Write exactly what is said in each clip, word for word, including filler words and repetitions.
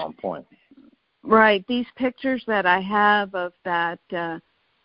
on point. Right. These pictures that I have of that uh,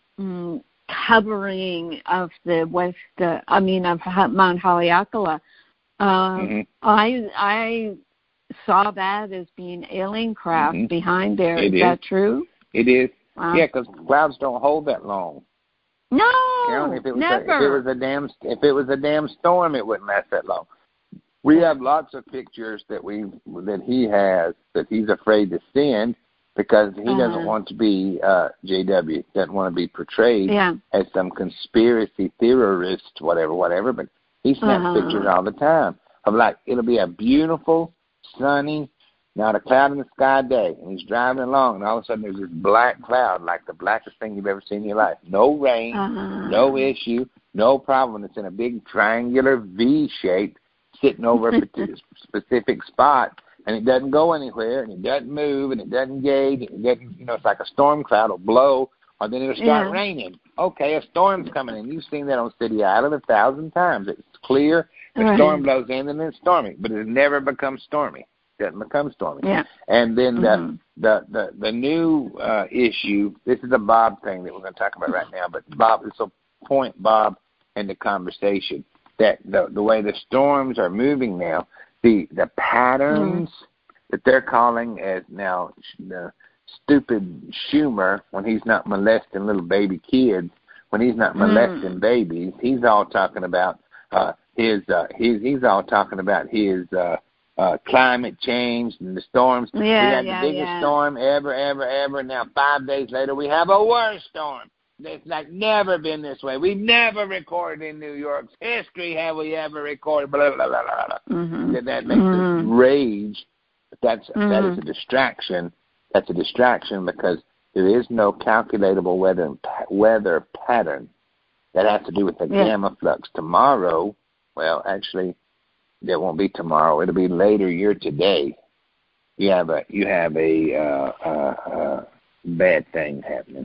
mm, covering of the west, uh, I mean, of Mount Haleakala, uh, mm-hmm. I I saw that as being alien craft mm-hmm. behind there. It is, is that true? It is. Wow. Yeah, because clouds don't hold that long. No, Carolyn, if it was never. A, if it was a damn if it was a damn storm, it wouldn't last that long. We have lots of pictures that we that he has that he's afraid to send because he uh-huh. doesn't want to be uh, J W doesn't want to be portrayed yeah. as some conspiracy theorist, whatever, whatever. But he snaps uh-huh. pictures all the time of like it'll be a beautiful, sunny, not a cloud in the sky day, and he's driving along, and all of a sudden there's this black cloud, like the blackest thing you've ever seen in your life. No rain, uh-huh. no issue, no problem. It's in a big triangular V shape, sitting over a specific spot, and it doesn't go anywhere, and it doesn't move, and it doesn't gauge, and it doesn't, you know, it's like a storm cloud will blow, or then it'll start yeah. raining. Okay, a storm's coming in. You've seen that on City Island a thousand times. It's clear, the right. storm blows in, and then it's stormy, but it never becomes stormy. Doesn't become stormy. Yeah. And then the, mm-hmm. the, the, the new uh, issue, this is a Bob thing that we're going to talk about right now, but Bob, it's a point, Bob, in the conversation, that the, the way the storms are moving now, the, the patterns mm-hmm. that they're calling as now the stupid Schumer, when he's not molesting little baby kids, when he's not molesting mm-hmm. babies, he's all talking about uh, his, uh, his, he's all talking about his, uh, Uh, climate change and the storms. Yeah, we had yeah, the biggest yeah. storm ever, ever, ever. Now, five days later, we have a worse storm. It's like never been this way. We've never recorded in New York's history have we ever recorded. Blah, blah, blah, blah, blah. Mm-hmm. That, that makes mm-hmm. us rage. But that's mm-hmm. that is a distraction. That's a distraction because there is no calculatable weather weather pattern that has to do with the yeah. gamma flux. Tomorrow, well, actually. It won't be tomorrow. It'll be later. You're today. You have a you have a uh, uh, uh, bad thing happening.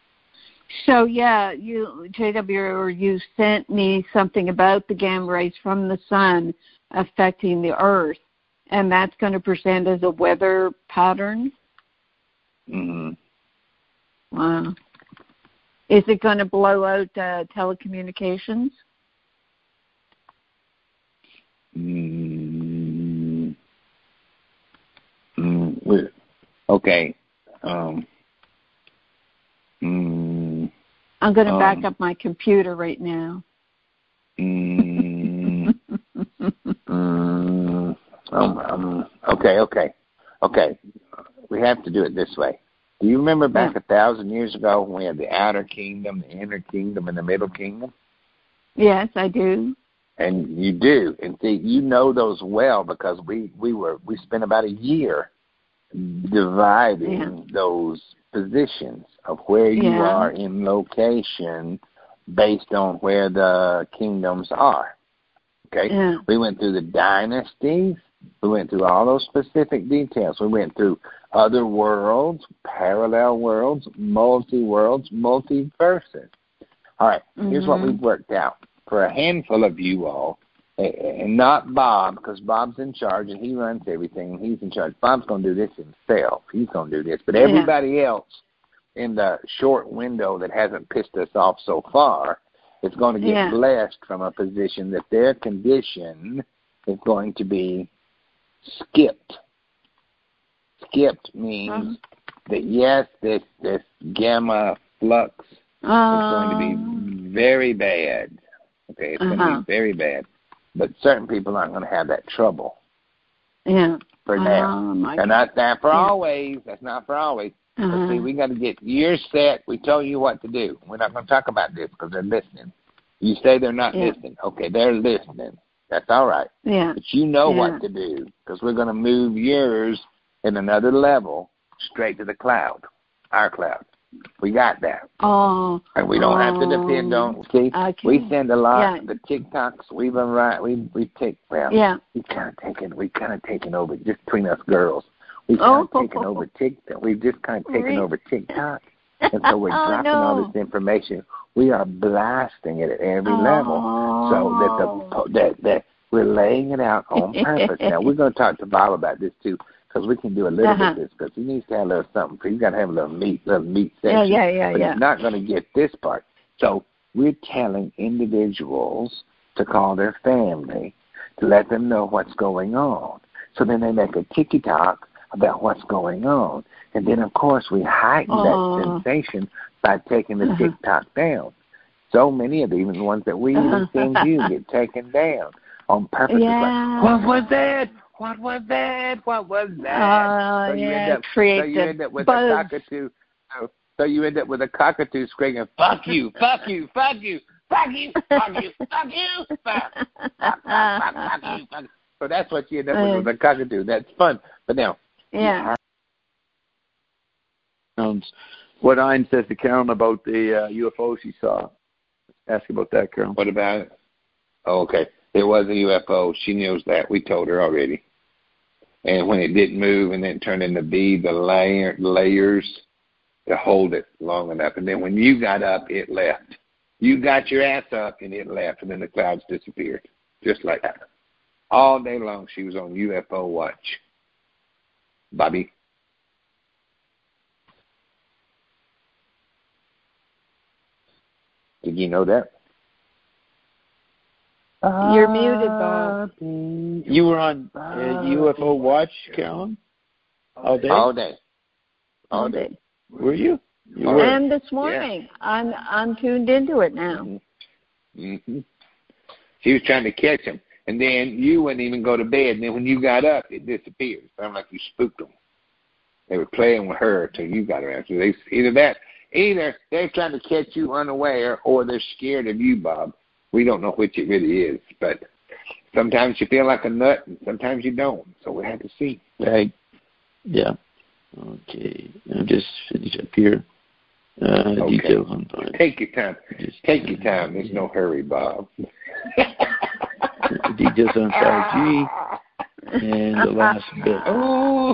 So yeah, you J W, or you sent me something about the gamma rays from the sun affecting the Earth, and that's going to present as a weather pattern. Mm-hmm. Wow. Is it going to blow out uh, telecommunications? Mm, mm, okay. Um, mm, I'm going to um, back up my computer right now. Mm, mm, um, um, okay, okay, okay. We have to do it this way. Do you remember back yeah. a thousand years ago when we had the outer kingdom, the inner kingdom, and the middle kingdom? Yes, I do. And you do, and see, you know those well because we, we were we spent about a year dividing yeah. those positions of where you yeah. are in location based on where the kingdoms are. Okay, yeah. we went through the dynasties. We went through all those specific details. We went through other worlds, parallel worlds, multi worlds, multiverses. All right, mm-hmm. here's what we've worked out. For a handful of you all, and not Bob, because Bob's in charge and he runs everything, and he's in charge. Bob's going to do this himself. He's going to do this. But everybody yeah. else in the short window that hasn't pissed us off so far is going to get yeah. blessed from a position that their condition is going to be skipped. Skipped means uh-huh. that, yes, this, this gamma flux uh, is going to be very bad. Okay, it's uh-huh. going to be very bad. But certain people aren't going to have that trouble. Yeah. For now. Oh, and that's not for yeah. always. That's not for always. Uh-huh. But see, we got to get, you're set. We told you what to do. We're not going to talk about this because they're listening. You say they're not yeah. listening. Okay, they're listening. That's all right. Yeah. But you know yeah. what to do because we're going to move yours in another level straight to the cloud, our cloud. We got that. Oh. And we don't oh, have to depend on, see, okay. we send a lot, yeah. the TikToks, we've been right, we, we take, well, yeah. we kind of taken, we kind of taken over, just between us girls, we've kind of oh. taken over TikTok, we've just kind of taken really? over TikTok, and so we're oh, dropping no. all this information. We are blasting it at every oh. level, so that the that that we're laying it out on purpose. Now, we're going to talk to Bob about this, too. because we can do a little uh-huh. bit of this, because he needs to have a little something. He's got to have a little meat, little meat section. Yeah, yeah, yeah, but yeah. he's not going to get this part. So we're telling individuals to call their family to let them know what's going on. So then they make a ticky-tock about what's going on. And then, of course, we heighten Aww. that sensation by taking the uh-huh. tick-tock down. So many of them, even the ones that we even send you, get taken down on purpose. Yeah. Like, what was that? What was that? What was that? Uh, so, you yeah, end up, so you end up with buzz. a cockatoo. So, so you end up with a cockatoo screaming, fuck you, fuck you, fuck you, fuck you, fuck you, fuck you, fuck, fuck, fuck, fuck, fuck you, fuck. So that's what you end up with, with a cockatoo. That's fun. But now, yeah. What Ein says to Carolyn about the uh, U F O she saw. Ask about that, Carolyn. What about it? Oh, okay. It was a U F O. She knows that. We told her already. And when it didn't move and then turned into be the layer, layers to hold it long enough. And then when you got up, it left. You got your ass up and it left. And then the clouds disappeared. Just like that. All day long she was on U F O watch. Bobby? Did you know that? You're muted, Bob. You were on uh, U F O watch, Carolyn? All day? All day. All day. Were you? you were. were. And this morning. Yeah. I'm I'm tuned into it now. Mm-hmm. Mm-hmm. She was trying to catch him. And then you wouldn't even go to bed. And then when you got up, it disappeared. It sounded like you spooked them. They were playing with her until you got around. So they, either that, either they're trying to catch you unaware or they're scared of you, Bob. We don't know which it really is. But sometimes you feel like a nut and sometimes you don't. So we have to see. Right. Yeah. Okay. I'll just finish up here. Uh, okay. Details on time. Take your time. Just, Take your time. There's no hurry, Bob. Details on five G. And the last bit. Oh.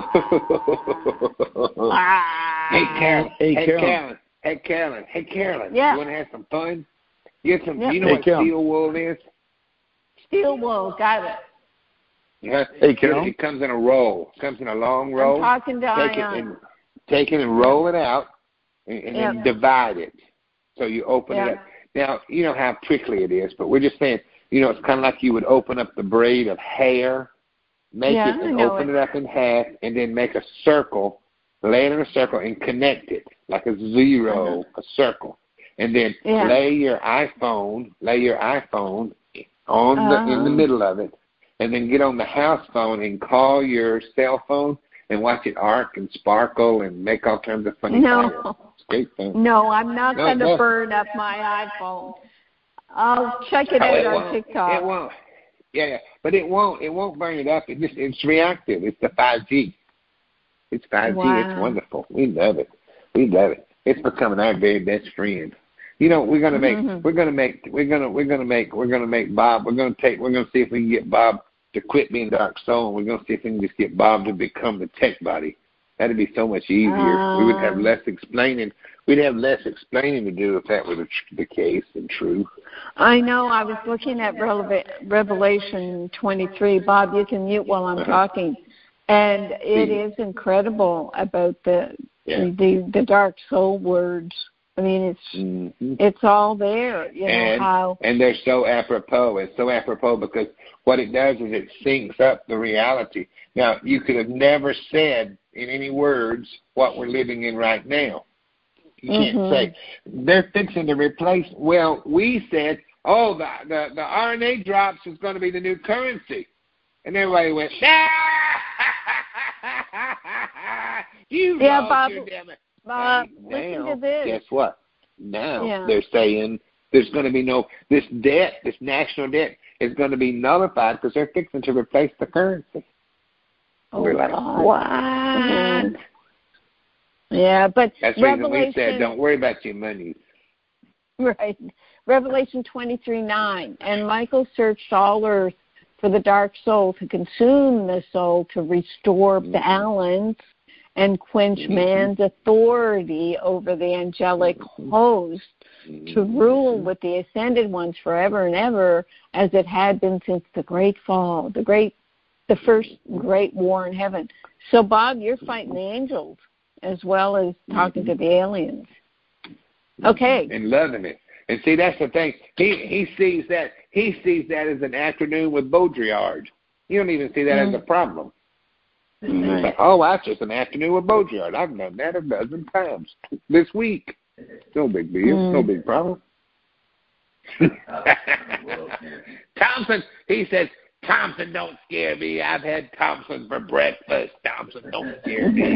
hey, Carolyn. Hey, hey, Carolyn. Hey, Carolyn. Hey, Carolyn. Yeah. You want to have some fun? Get some. Yep. You know hey, what Carolyn. steel wool is? Steel wool. Got it. Yeah. Hey, Carolyn. It comes in a roll. It comes in a long roll. I'm talking to take Ion. it and take it and roll it out, and, and yep. then divide it. So you open yep. it up. Now you know how prickly it is, but we're just saying. You know, it's kind of like you would open up the braid of hair, make yeah, it and open it. it up in half, and then make a circle, lay it in a circle, and connect it like a zero, uh-huh. a circle, and then yeah. lay your iPhone, lay your iPhone on the uh-huh. in the middle of it, and then get on the house phone and call your cell phone and watch it arc and sparkle and make all kinds of funny no. fire. It's great fun. No, I'm not no, going to no. burn up my iPhone. I'll check it oh, out it on won't. TikTok. It won't. Yeah, yeah, but it won't. It won't burn it up. It just it's reactive. It's the five G. It's five G. Wow. It's wonderful. We love it. We love it. It's becoming our very best friend. You know, we're gonna make. Mm-hmm. We're gonna make. We're gonna. We're gonna make. We're gonna make Bob. We're gonna take. We're gonna see if we can get Bob to quit being Dark Soul. We're gonna see if we can just get Bob to become the Tech Body. That'd be so much easier. Uh, we would have less explaining. We'd have less explaining to do if that were the, the case and true. I know. I was looking at Revelation twenty-three. Bob, you can mute while I'm uh-huh. talking. And it yeah. is incredible about the, yeah. the the dark soul words. I mean, it's mm-hmm. it's all there. You and, know how. And they're so apropos. It's so apropos because what it does is it syncs up the reality. Now, you could have never said in any words what we're living in right now. You can't mm-hmm. say, they're fixing to replace, well, we said, oh, the, the, the R N A drops is going to be the new currency. And everybody went, ah! you yeah, lost Bob, your damn it. Bob, now, listen to this. Guess what? Now yeah. they're saying there's going to be no, this debt, this national debt is going to be nullified because they're fixing to replace the currency. Oh, we're like, God. what? Mm-hmm. Yeah, but that's the reason we said, don't worry about your money. Right. Revelation twenty-three nine. And Michael searched all earth for the dark soul to consume the soul, to restore mm-hmm. balance and quench mm-hmm. man's authority over the angelic mm-hmm. host, mm-hmm. to rule with the ascended ones forever and ever, as it had been since the great fall, the great, the first great war in heaven. So, Bob, you're fighting the angels as well as talking to the aliens. Okay. And loving it. And see, that's the thing. He he sees that he sees that as an afternoon with Baudrillard. You don't even see that mm-hmm. as a problem. Mm-hmm. It's like, oh, that's just an afternoon with Baudrillard. I've done that a dozen times this week. No big deal. Mm. No big problem. Thompson, he says, Thompson, don't scare me. I've had Thompson for breakfast. Thompson, don't scare me.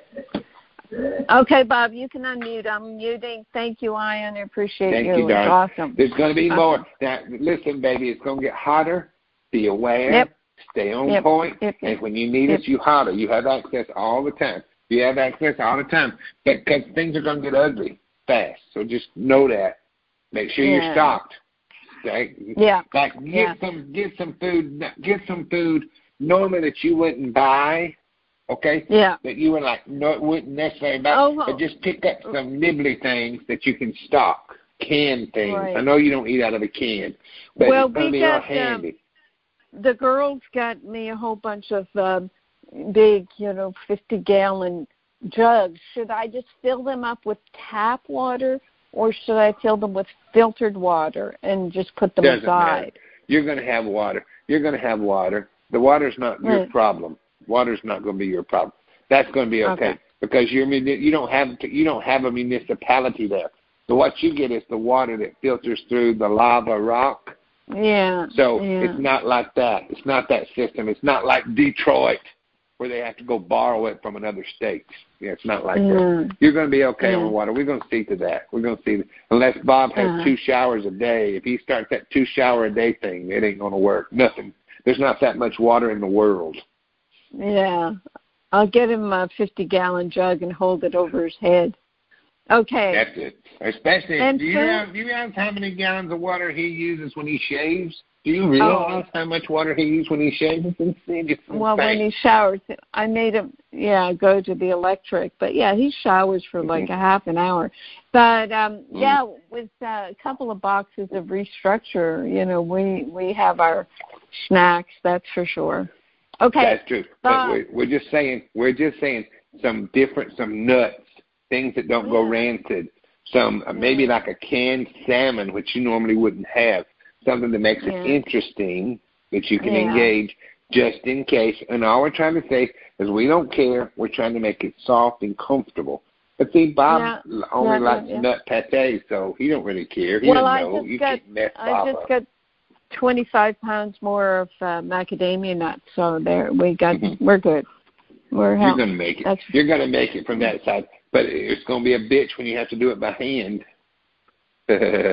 Okay, Bob, you can unmute. I'm muting. Thank you, Ian. I appreciate Thank you. you, darling. Awesome. There's going to be awesome. more. Now, listen, baby, it's going to get hotter. Be aware. Yep. Stay on yep. point. Yep. And when you need yep. us, you holler. You have access all the time. You have access all the time. Because things are going to get ugly fast. So just know that. Make sure yeah. you're stocked. Okay? Yeah. Like get yeah. some get some food get some food normally that you wouldn't buy. Okay? Yeah. That you would like no wouldn't necessarily buy. Oh, but just pick up some nibbly things that you can stock. Canned things. Right. I know you don't eat out of a can. But well, it's gonna we be got all handy. Um, the girls got me a whole bunch of um, big, you know, fifty gallon jugs. Should I just fill them up with tap water, or should I fill them with filtered water and just put them Doesn't aside? Matter. You're going to have water. You're going to have water. The water's not right. your problem. Water's not going to be your problem. That's going to be okay, okay. because you're you don't have you don't have a municipality there. So what you get is the water that filters through the lava rock. Yeah. So yeah. it's not like that. It's not that system. It's not like Detroit, where they have to go borrow it from another state. Yeah, it's not like mm. that. You're going to be okay yeah. on water. We're going to see to that. We're going to see. Unless Bob has uh-huh. two showers a day. If he starts that two shower a day thing, it ain't going to work. Nothing. There's not that much water in the world. Yeah. I'll get him a fifty gallon jug and hold it over his head. Okay. That's it. Especially, and do you, so, know, do you realize how many gallons of water he uses when he shaves? Do you realize oh. how much water he uses when he shaves? It's well, when he showers, I made him, yeah, go to the electric. But, yeah, he showers for mm-hmm. like a half an hour. But, um, mm-hmm. yeah, with uh, a couple of boxes of Restructure, you know, we, we have our snacks, that's for sure. Okay. That's true. But we're, we're just saying, we're just saying some different, some nuts, things that don't yeah. go rancid. Some uh, maybe like a canned salmon, which you normally wouldn't have. Something that makes yeah. it interesting that you can yeah. engage just in case. And all we're trying to say is we don't care. We're trying to make it soft and comfortable. But see, Bob yeah. only yeah, likes yeah. nut pate, so he don't really care. He well, doesn't know. I just You got, can't mess I Bob just up. got twenty-five pounds more of uh, macadamia nuts, so there we got. Mm-hmm. We're good. We're You're going to make it. That's, You're going to make it from that side. But it's going to be a bitch when you have to do it by hand. uh,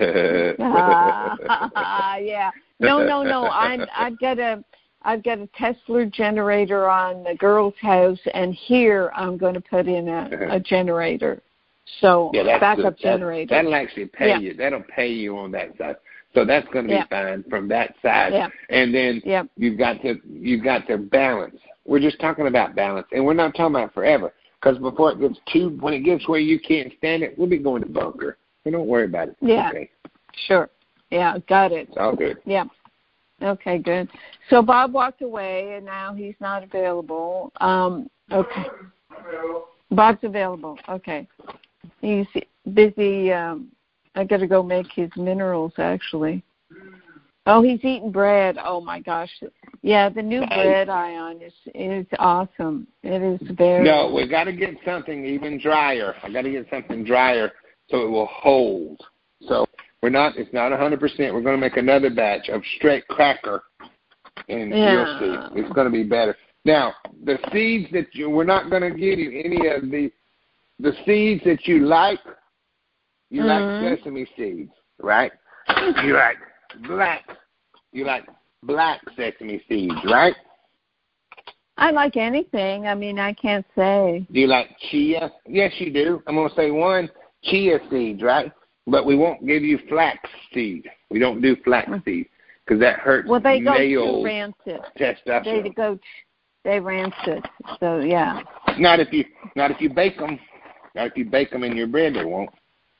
yeah. No, no, no. I'm. I've got a. I've got a Tesla generator on the girls' house, and here I'm going to put in a, a generator. So yeah, that's backup good. generator. That, that'll actually pay yeah. you. That'll pay you on that side. So that's going to yeah. be fine from that side. Yeah. And then yeah. you've got to you've got to balance. We're just talking about balance, and we're not talking about forever. Because before it gets too, when it gets where you can't stand it, we'll be going to bunker. So don't worry about it. Yeah. Okay. Sure. Yeah, got it. It's all good. Yeah. Okay, good. So Bob walked away, and now he's not available. Um, okay. Bob's available. Okay. He's busy. Um, I got to go make his minerals, actually. Oh, he's eating bread. Oh, my gosh. Yeah, the new bread, Ion, is is awesome. It is very... No, we got to get something even drier. I got to get something drier so it will hold. So we're not, it's not one hundred percent. We're going to make another batch of straight cracker, and yeah. you'll see. It's going to be better. Now, the seeds that you, we're not going to give you any of the, the seeds that you like. You mm-hmm. like sesame seeds, right? You like black. You like black sesame seeds, right? I like anything. I mean, I can't say. Do you like chia? Yes, you do. I'm going to say one, chia seeds, right? But we won't give you flax seed. We don't do flax seed because that hurts well, they male go too rancid. testosterone. They go, they rancid. So yeah. Not if you, not if you bake them. Not if you bake them in your bread, they won't.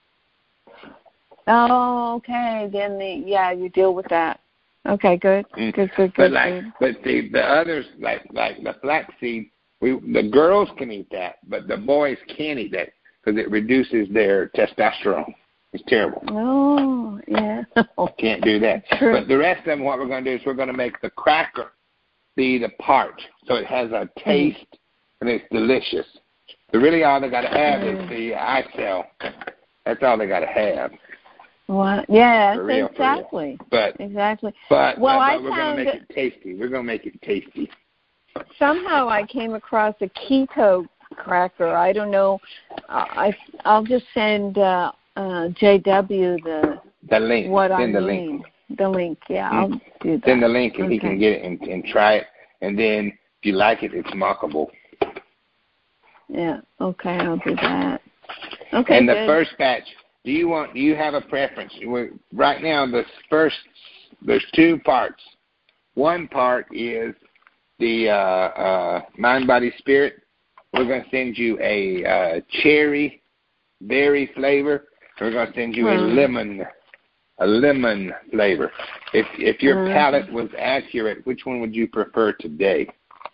Oh, okay. Then the yeah, you deal with that. Okay, good, Mm. good, good, good. But like, but the the others like like the flaxseed, We the girls can eat that, but the boys can't eat that because it reduces their testosterone. It's terrible. Oh, yeah. Can't do that. True. But the rest of them, what we're going to do is we're going to make the cracker be the part, so it has a taste mm-hmm. and it's delicious. So really, all they got to have mm-hmm. is the eye cell. That's all they got to have. Well, yeah, for real, exactly. For real. But exactly. But, well, but, I but we're going to make it tasty. We're going to make it tasty. Somehow I came across a keto cracker. I don't know. I I'll just send uh, uh, J W the the link. What Send I the mean. link. The link. Yeah, mm-hmm. I'll do that. Send the link and okay. he can get it and, and try it. And then if you like it, it's mockable. Yeah. Okay, I'll do that. Okay. And the good. first batch. Do you want? Do you have a preference? We're, right now, the first there's two parts. One part is the uh, uh, mind, body, spirit. We're going to send you a uh, cherry berry flavor. We're going to send you mm. a lemon, a lemon flavor. If if your mm. palate was accurate, which one would you prefer today?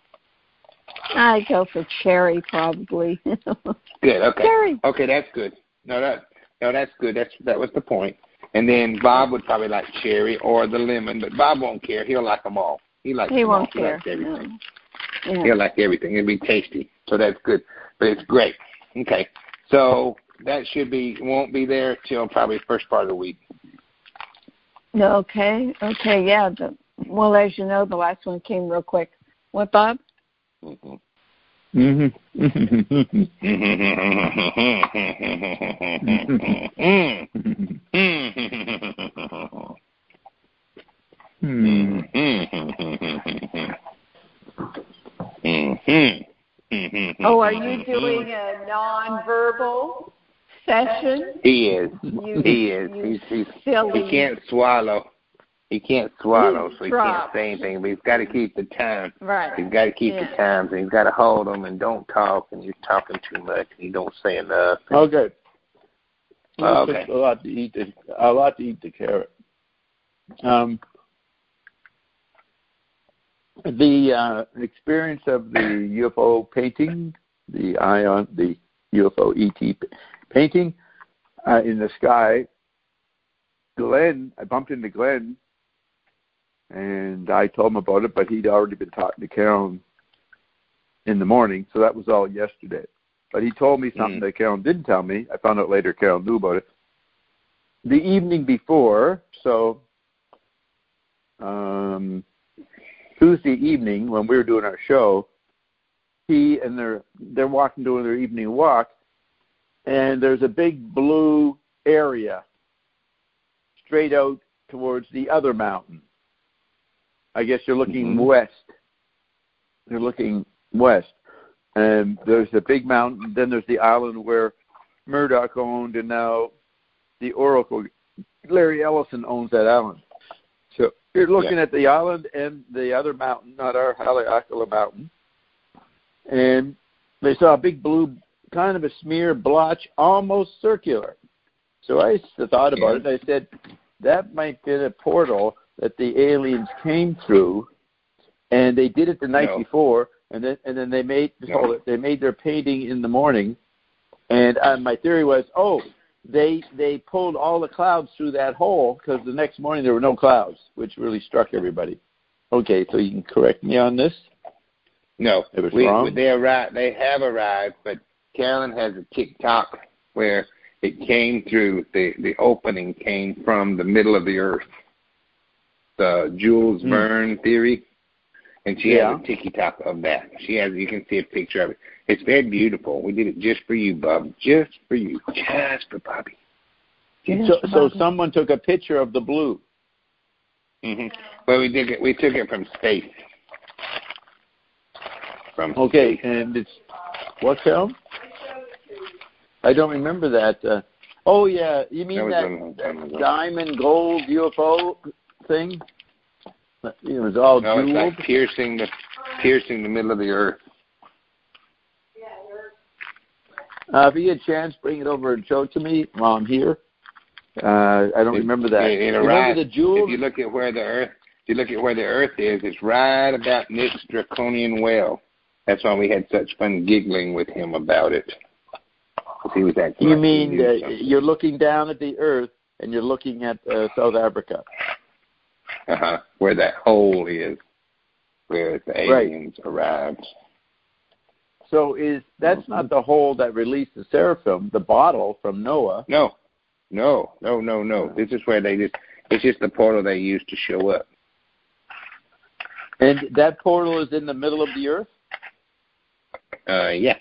I go for cherry, probably. Good. Okay. Cherry. Okay, that's good. No, that no, that's good. That's that was the point. And then Bob would probably like cherry or the lemon, but Bob won't care. He'll like them all. He likes he them won't all. Care. He likes everything. No. Yeah. He'll like everything. It'll be tasty. So that's good. But it's great. Okay. So that should be won't be there till probably first part of the week. Okay. Okay. Yeah. The, well, as you know, the last one came real quick. What, Bob? Mm-hmm. Mm-hmm. Oh, are you doing a non-verbal session? He is. You, he is. He's, he's, he can't swallow. He can't swallow, so he can't say anything. But he's got to keep the time. Right. He's got to keep yeah. the times, and he's got to hold them and don't talk, and he's talking too much, and he don't say enough. Okay. Oh, okay. A lot to eat. The, a lot to eat the carrot. Um, the uh, experience of the U F O painting, the ion, the U F O E T painting uh, in the sky. Glenn, I bumped into Glenn. And I told him about it, but he'd already been talking to Carolyn in the morning, so that was all yesterday. But he told me something mm. that Carolyn didn't tell me. I found out later Carolyn knew about it. The evening before, so um, Tuesday evening when we were doing our show, he and they're they're walking doing their evening walk, and there's a big blue area straight out towards the other mountain. I guess you're looking mm-hmm. west. You're looking west. And there's a big mountain. Then there's the island where Murdoch owned, and now the Oracle, Larry Ellison owns that island. So you're looking yeah. at the island and the other mountain, not our Haleakala mountain. And they saw a big blue, kind of a smear blotch, almost circular. So I thought about yeah. it, and I said, that might be a portal that the aliens came through, and they did it the night no. before, and then and then they made no. they made their painting in the morning, and uh, my theory was, oh, they they pulled all the clouds through that hole because the next morning there were no clouds, which really struck everybody. Okay, so you can correct me on this. No, it was we, wrong. They arrived. They have arrived, but Carolyn has a TikTok where it came through the the opening came from the middle of the earth. The Jules mm. Verne theory, and she yeah. has a TikTok of that. She has, you can see a picture of it. It's very beautiful. We did it just for you, Bob. Just for you. Just for Bobby. Just so, for Bobby. So someone took a picture of the blue. Mm-hmm. Well, we did it. We took it from space. From okay, space. And it's what film? I don't remember that. Uh, oh yeah, you mean that, that, that diamond gold U F O thing? It was all no, jeweled. It's like piercing the piercing the middle of the earth. Uh, if you get a chance, bring it over and show it to me while I'm here. Uh, I don't it, remember that. It, it remember arrived, the jewels? If you look at where the earth, if you look at where the earth is, it's right about Nick's Draconian well. That's why we had such fun giggling with him about it. He was acting you like mean he uh, you're looking down at the Earth and you're looking at uh, South Africa? Uh-huh. Where that hole is, where the aliens right. arrived. So is that's mm-hmm. not the hole that released the seraphim, the bottle from Noah? No, no, no, no, no. This is where they just, it's just the portal they used to show up. And that portal is in the middle of the Earth? Uh, yeah.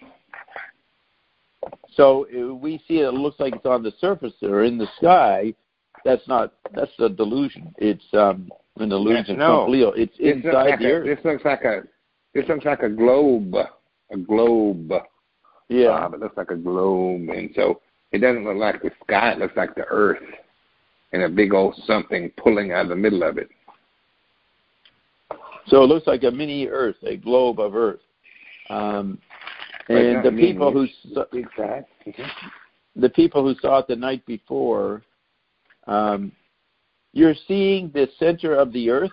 So we see it, it looks like it's on the surface or in the sky. That's not, that's a delusion. It's um, an illusion. No, Leo. It's this inside like the a, Earth. This looks like a, this looks like a globe. A globe. Yeah. Uh, it looks like a globe. And so it doesn't look like the sky. It looks like the Earth and a big old something pulling out of the middle of it. So it looks like a mini Earth, a globe of Earth. Um, and the people who exactly. the people who saw it the night before, um, you're seeing the center of the Earth.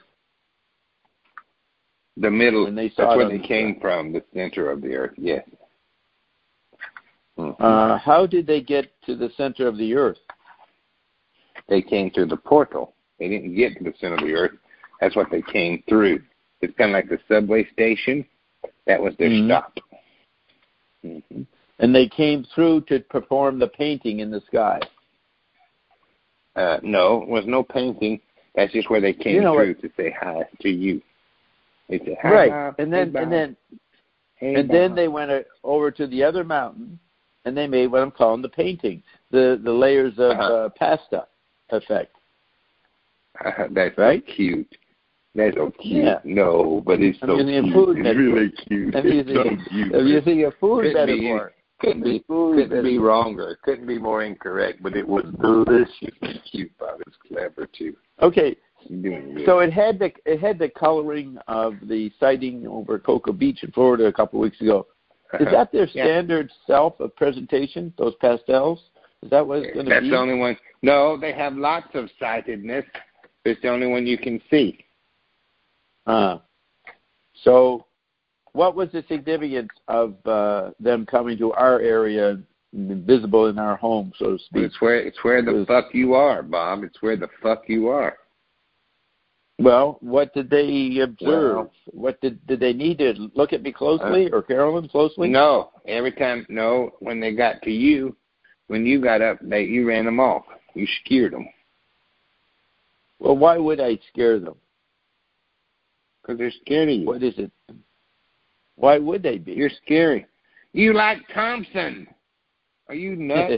The middle. And they saw that's it where on they the came sky. from. The center of the Earth. Yes. Mm-hmm. Uh, how did they get to the center of the Earth? They came through the portal. They didn't get to the center of the Earth. That's what they came through. It's kind of like the subway station. That was their mm-hmm. stop. Mm-hmm. And they came through to perform the painting in the sky. Uh, no, it was no painting. That's just where they came you know through what? to say hi to you. They said hi. Right, and then hey, and then hey, and bye. then they went over to the other mountain, and they made what I'm calling the painting, the the layers of uh-huh. uh, pasta effect. Uh, that's right? so cute. That's so cute. Yeah. No, but it's I'm so using cute. A food it's metaphor. really cute. I'm It's using, so cute. I'm using a food couldn't metaphor. Be, couldn't be, food couldn't metaphor. be wronger. It couldn't be more incorrect, but it was delicious and cute. Bob, it's clever too. Okay. Doing So it had the it had the coloring of the sighting over Cocoa Beach in Florida a couple of weeks ago. Is that their yeah. standard self of presentation? Those pastels? Is that what it's going to be? That's the only one. No, they have lots of sightedness. It's the only one you can see. Uh, so what was the significance of uh, them coming to our area, visible in our home, so to speak? It's where it's where the was, fuck you are, Bob. It's where the fuck you are. Well, what did they observe? Well, what did did they need to look at me closely uh, or Carolyn closely? No. Every time, no. When they got to you, when you got up, they you ran them off. You scared them. Well, why would I scare them? Because they're scared of you. What is it? Why would they be? You're scary. You like Thompson. Are you nuts?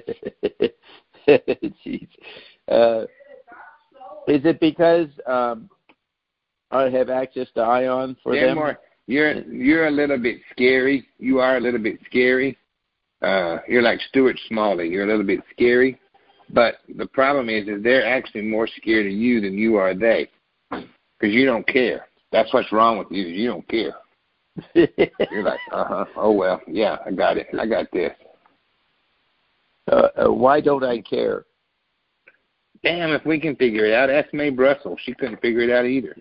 Jeez. Uh, is it because um, I have access to Ion for They're them? More, you're you're a little bit scary. You are a little bit scary. Uh, you're like Stuart Smalley. You're a little bit scary. But the problem is, is they're actually more scared of you than you are they. Because you don't care. That's what's wrong with you. You don't care. You're like, uh-huh. Oh, well, yeah, I got it. I got this. Uh, uh, why don't I care? Damn, if we can figure it out. Ask Mae Brussel. She couldn't figure it out either.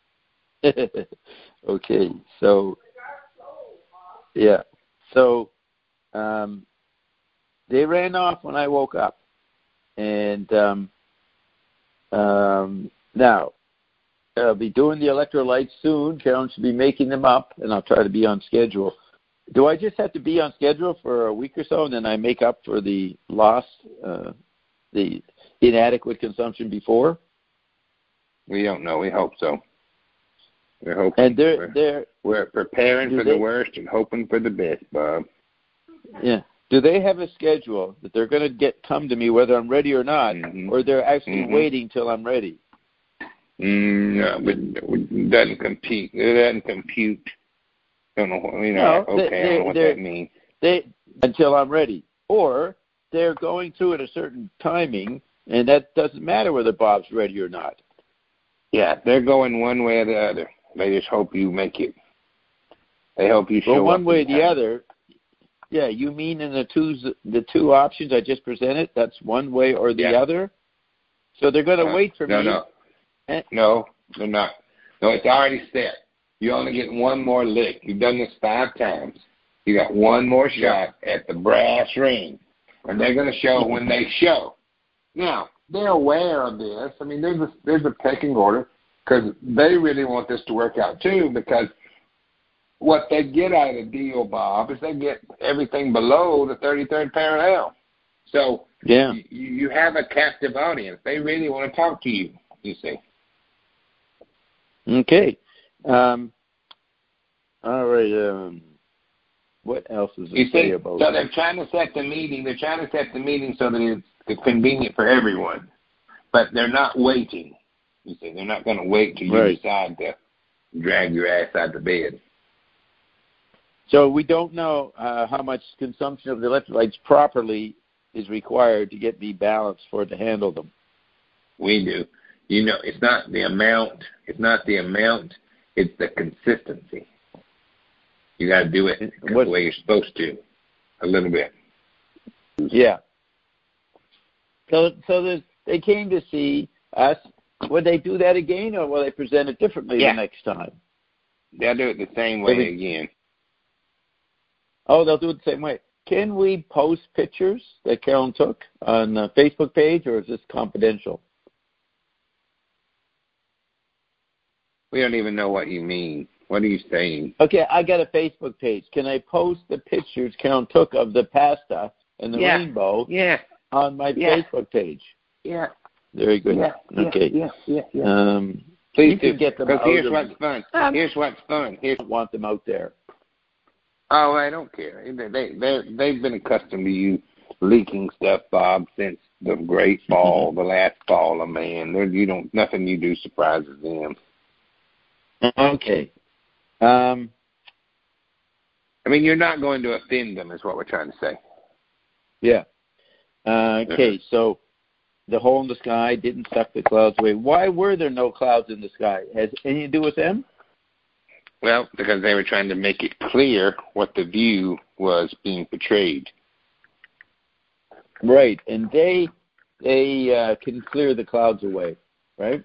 Okay, so, yeah. So, um, they ran off when I woke up. And um, um, now, I'll be doing the electrolytes soon. Carolyn should be making them up, and I'll try to be on schedule. Do I just have to be on schedule for a week or so, and then I make up for the loss, uh, the inadequate consumption before? We don't know. We hope so. We're hoping. And they're we're, they're we're preparing for they, the worst and hoping for the best, Bob. Yeah. Do they have a schedule that they're going to get come to me whether I'm ready or not, mm-hmm. or they're actually mm-hmm. waiting till I'm ready? Mm, no, but it doesn't compete. It doesn't compute. Don't know. You know. No, okay, they, I don't know what that means. They until I'm ready, or they're going through at a certain timing, and that doesn't matter whether Bob's ready or not. Yeah, they're going one way or the other. They just hope you make it. They hope you show well, one up way or in the time. other. Yeah, you mean in the two the two options I just presented? That's one way or the yeah. other. So they're going to uh, wait for no, me. No, and, no, they're not. No, it's already set. You only get one more lick. You've done this five times. You got one more shot at the brass ring. And they're going to show when they show. Now, they're aware of this. I mean, there's a, there's a pecking order because they really want this to work out too, because what they get out of the deal, Bob, is they get everything below the thirty-third parallel. So yeah. you, you have a captive audience. They really want to talk to you, you see. Okay. Um, all right. Um, what else is there you see, about so they're trying to set the meeting. They're trying to set the meeting so that it's convenient for everyone. But they're not waiting. You see, they're not going to wait till you right. decide to drag your ass out of bed. So we don't know uh, how much consumption of the electrolytes properly is required to get the balance for it to handle them. We do. You know, it's not the amount. It's not the amount. It's the consistency. You got to do it what, the way you're supposed to, a little bit. Yeah. So, so they came to see us. Would they do that again, or will they present it differently yeah. the next time? They'll do it the same way Maybe. again. Oh, they'll do it the same way. Can we post pictures that Carolyn took on the Facebook page, or is this confidential? We don't even know what you mean. What are you saying? Okay, I got a Facebook page. Can I post the pictures Carolyn took of the pasta and the yeah. rainbow yeah. on my yeah. Facebook page? Yeah. Very good. Yeah. Okay. Yeah. Yeah. yeah. Um, Please you can get them out. Here's of, what's fun. Um, here's what's fun. Here's want them out there. Oh, I don't care. They they they they've been accustomed to you leaking stuff, Bob, since the great fall, the last fall of man. They're, you don't nothing you do surprises them. Okay. Um, I mean, you're not going to offend them, is what we're trying to say. Yeah. Uh, okay, so the hole in the sky didn't suck the clouds away. Why were there no clouds in the sky? Has anything to do with them? Well, because they were trying to make it clear what the view was being portrayed. Right, and they they uh, can clear the clouds away, right?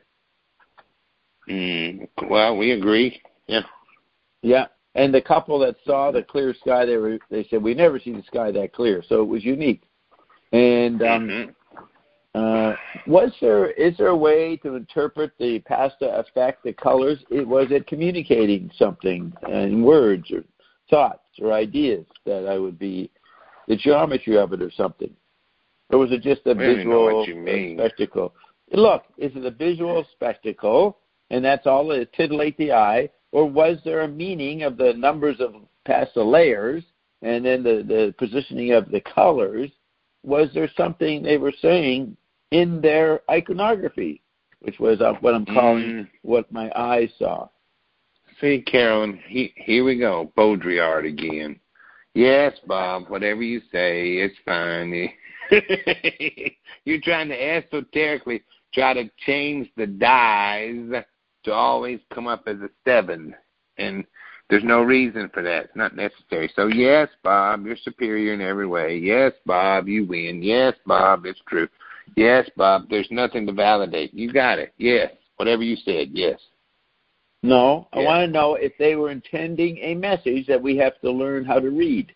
Mm, well, we agree. Yeah. Yeah, and the couple that saw the clear sky, they were they said we never see the sky that clear, so it was unique. And um, mm-hmm. uh, was there is there a way to interpret the pasta effect, the colors? It, was it communicating something in words or thoughts or ideas that I would be the geometry of it or something? Or was it just a I visual mean. spectacle? Look, is it a visual spectacle, and that's all that titillate the eye, or was there a meaning of the numbers of pasta layers and then the, the positioning of the colors? Was there something they were saying in their iconography, which was what I'm calling mm. what my eyes saw? See, Carolyn, he, here we go, Baudrillard again. Yes, Bob, whatever you say, it's fine. You're trying to esoterically try to change the dies to always come up as a seven, and there's no reason for that. It's not necessary. So, yes, Bob, you're superior in every way. Yes, Bob, you win. Yes, Bob, it's true. Yes, Bob, there's nothing to validate. You got it. Yes, whatever you said, yes. No, I yes. want to know if they were intending a message that we have to learn how to read.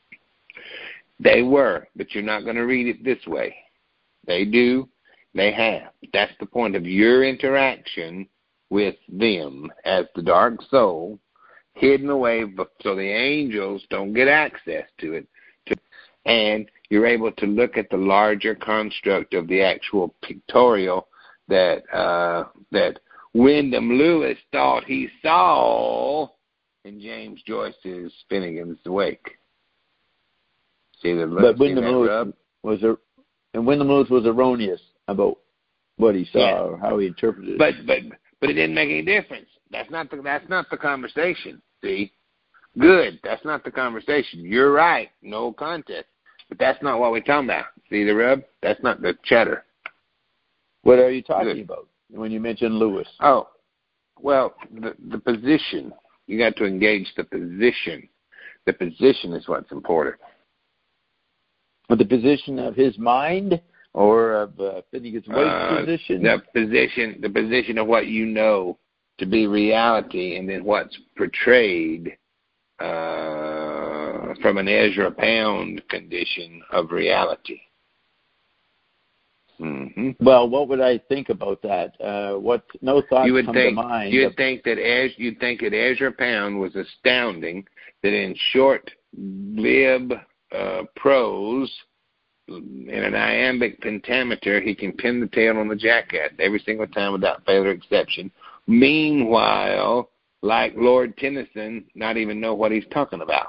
They were, but you're not going to read it this way. They do. They have. That's the point of your interaction with them as the dark soul, hidden away so the angels don't get access to it. To, and you're able to look at the larger construct of the actual pictorial that uh, that Wyndham Lewis thought he saw in James Joyce's Finnegan's Wake. See the look, but Wyndham Lewis rub? was a, and Wyndham Lewis was erroneous about what he saw yeah. or how he interpreted it. But but but it didn't make any difference. That's not the that's not the conversation. See, good. That's not the conversation. You're right. No contest. But that's not what we're talking about. See the rub? That's not the chatter. What are you talking good. about when you mention Lewis? Oh, well, the the position. You got to engage the position. The position is what's important. The position of his mind or of uh, Finnegan's Wake's uh, position? The position, the position of what you know. to be reality, and then what's portrayed uh, from an Ezra Pound condition of reality. Mm-hmm. Well, what would I think about that? Uh, what no thoughts you would come think, to mind? You'd of, think that Ez, you'd think that Ezra Pound was astounding. That in short, lib uh, prose, in an iambic pentameter, he can pin the tail on the jackass every single time without fail or exception. Meanwhile, like Lord Tennyson, not even know what he's talking about.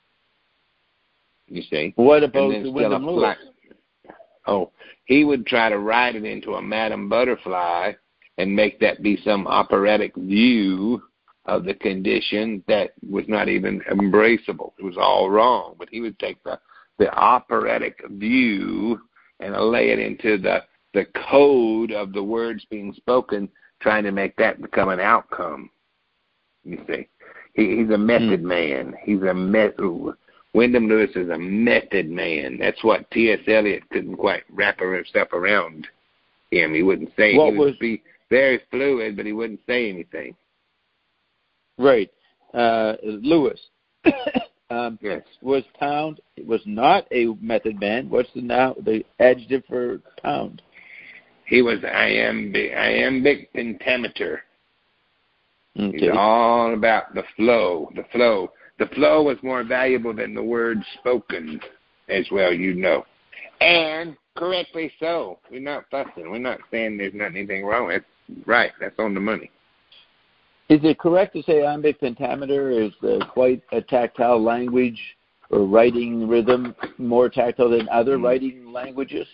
You see? What about the Wyndham Lewis? Oh, he would try to write it into a Madame Butterfly and make that be some operatic view of the condition that was not even embraceable. It was all wrong. But he would take the, the operatic view and lay it into the, the code of the words being spoken, trying to make that become an outcome. You see? He, he's a method mm. man. He's a method. Wyndham Lewis is a method man. That's what T S. Eliot couldn't quite wrap himself around him. He wouldn't say. What he would was, be very fluid, but he wouldn't say anything. Right. Uh, Lewis um, yes. was Pound. Was not a method man. What's the now the adjective for Pound? He was iambic, iambic pentameter. Okay. He's all about the flow. The flow. The flow was more valuable than the words spoken, as well you know. And correctly so. We're not fussing. We're not saying there's not anything wrong. It's right. That's on the money. Is it correct to say iambic pentameter is uh, quite a tactile language or writing rhythm, more tactile than other mm. writing languages?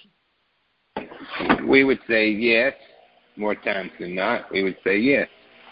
We would say yes. More times than not, we would say yes.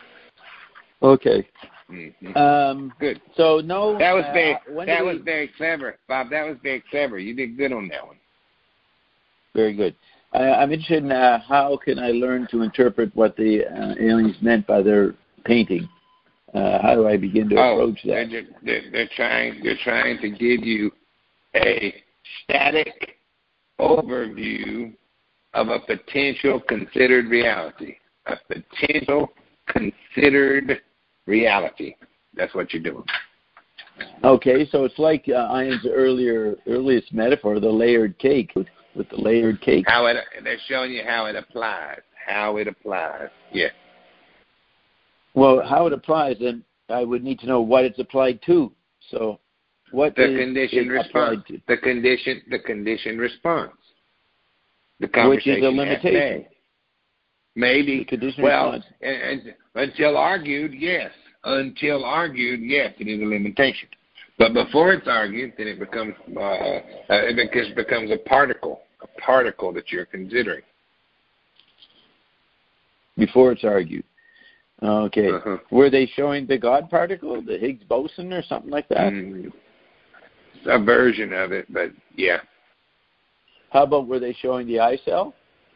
Okay. Mm-hmm. Um, good. So no. That was very. Uh, that we... was very clever, Bob. That was very clever. You did good on that one. Very good. I, I'm interested in uh, how can I learn to interpret what the uh, aliens meant by their painting. Uh, how do I begin to oh, approach that? They're, they're, they're trying. They're trying to give you a static overview of a potential considered reality. A potential considered reality. That's what you're doing. Okay, so it's like uh, Ian's earlier earliest metaphor, the layered cake, with, with the layered cake. How it? They're showing you how it applies. How it applies. Yes. Well, how it applies, then I would need to know what it's applied to. So, what the is condition it response? applied to? The condition. The condition response. The Which is a limitation. Maybe. The well, response. and, and, until argued, yes. Until argued, yes, it is a limitation. But before it's argued, then it becomes uh, uh, it becomes a particle, a particle that you're considering. Before it's argued. Okay. Uh-huh. Were they showing the God particle, the Higgs boson, or something like that? Mm, a version of it, but yeah. How about were they showing the eye cell?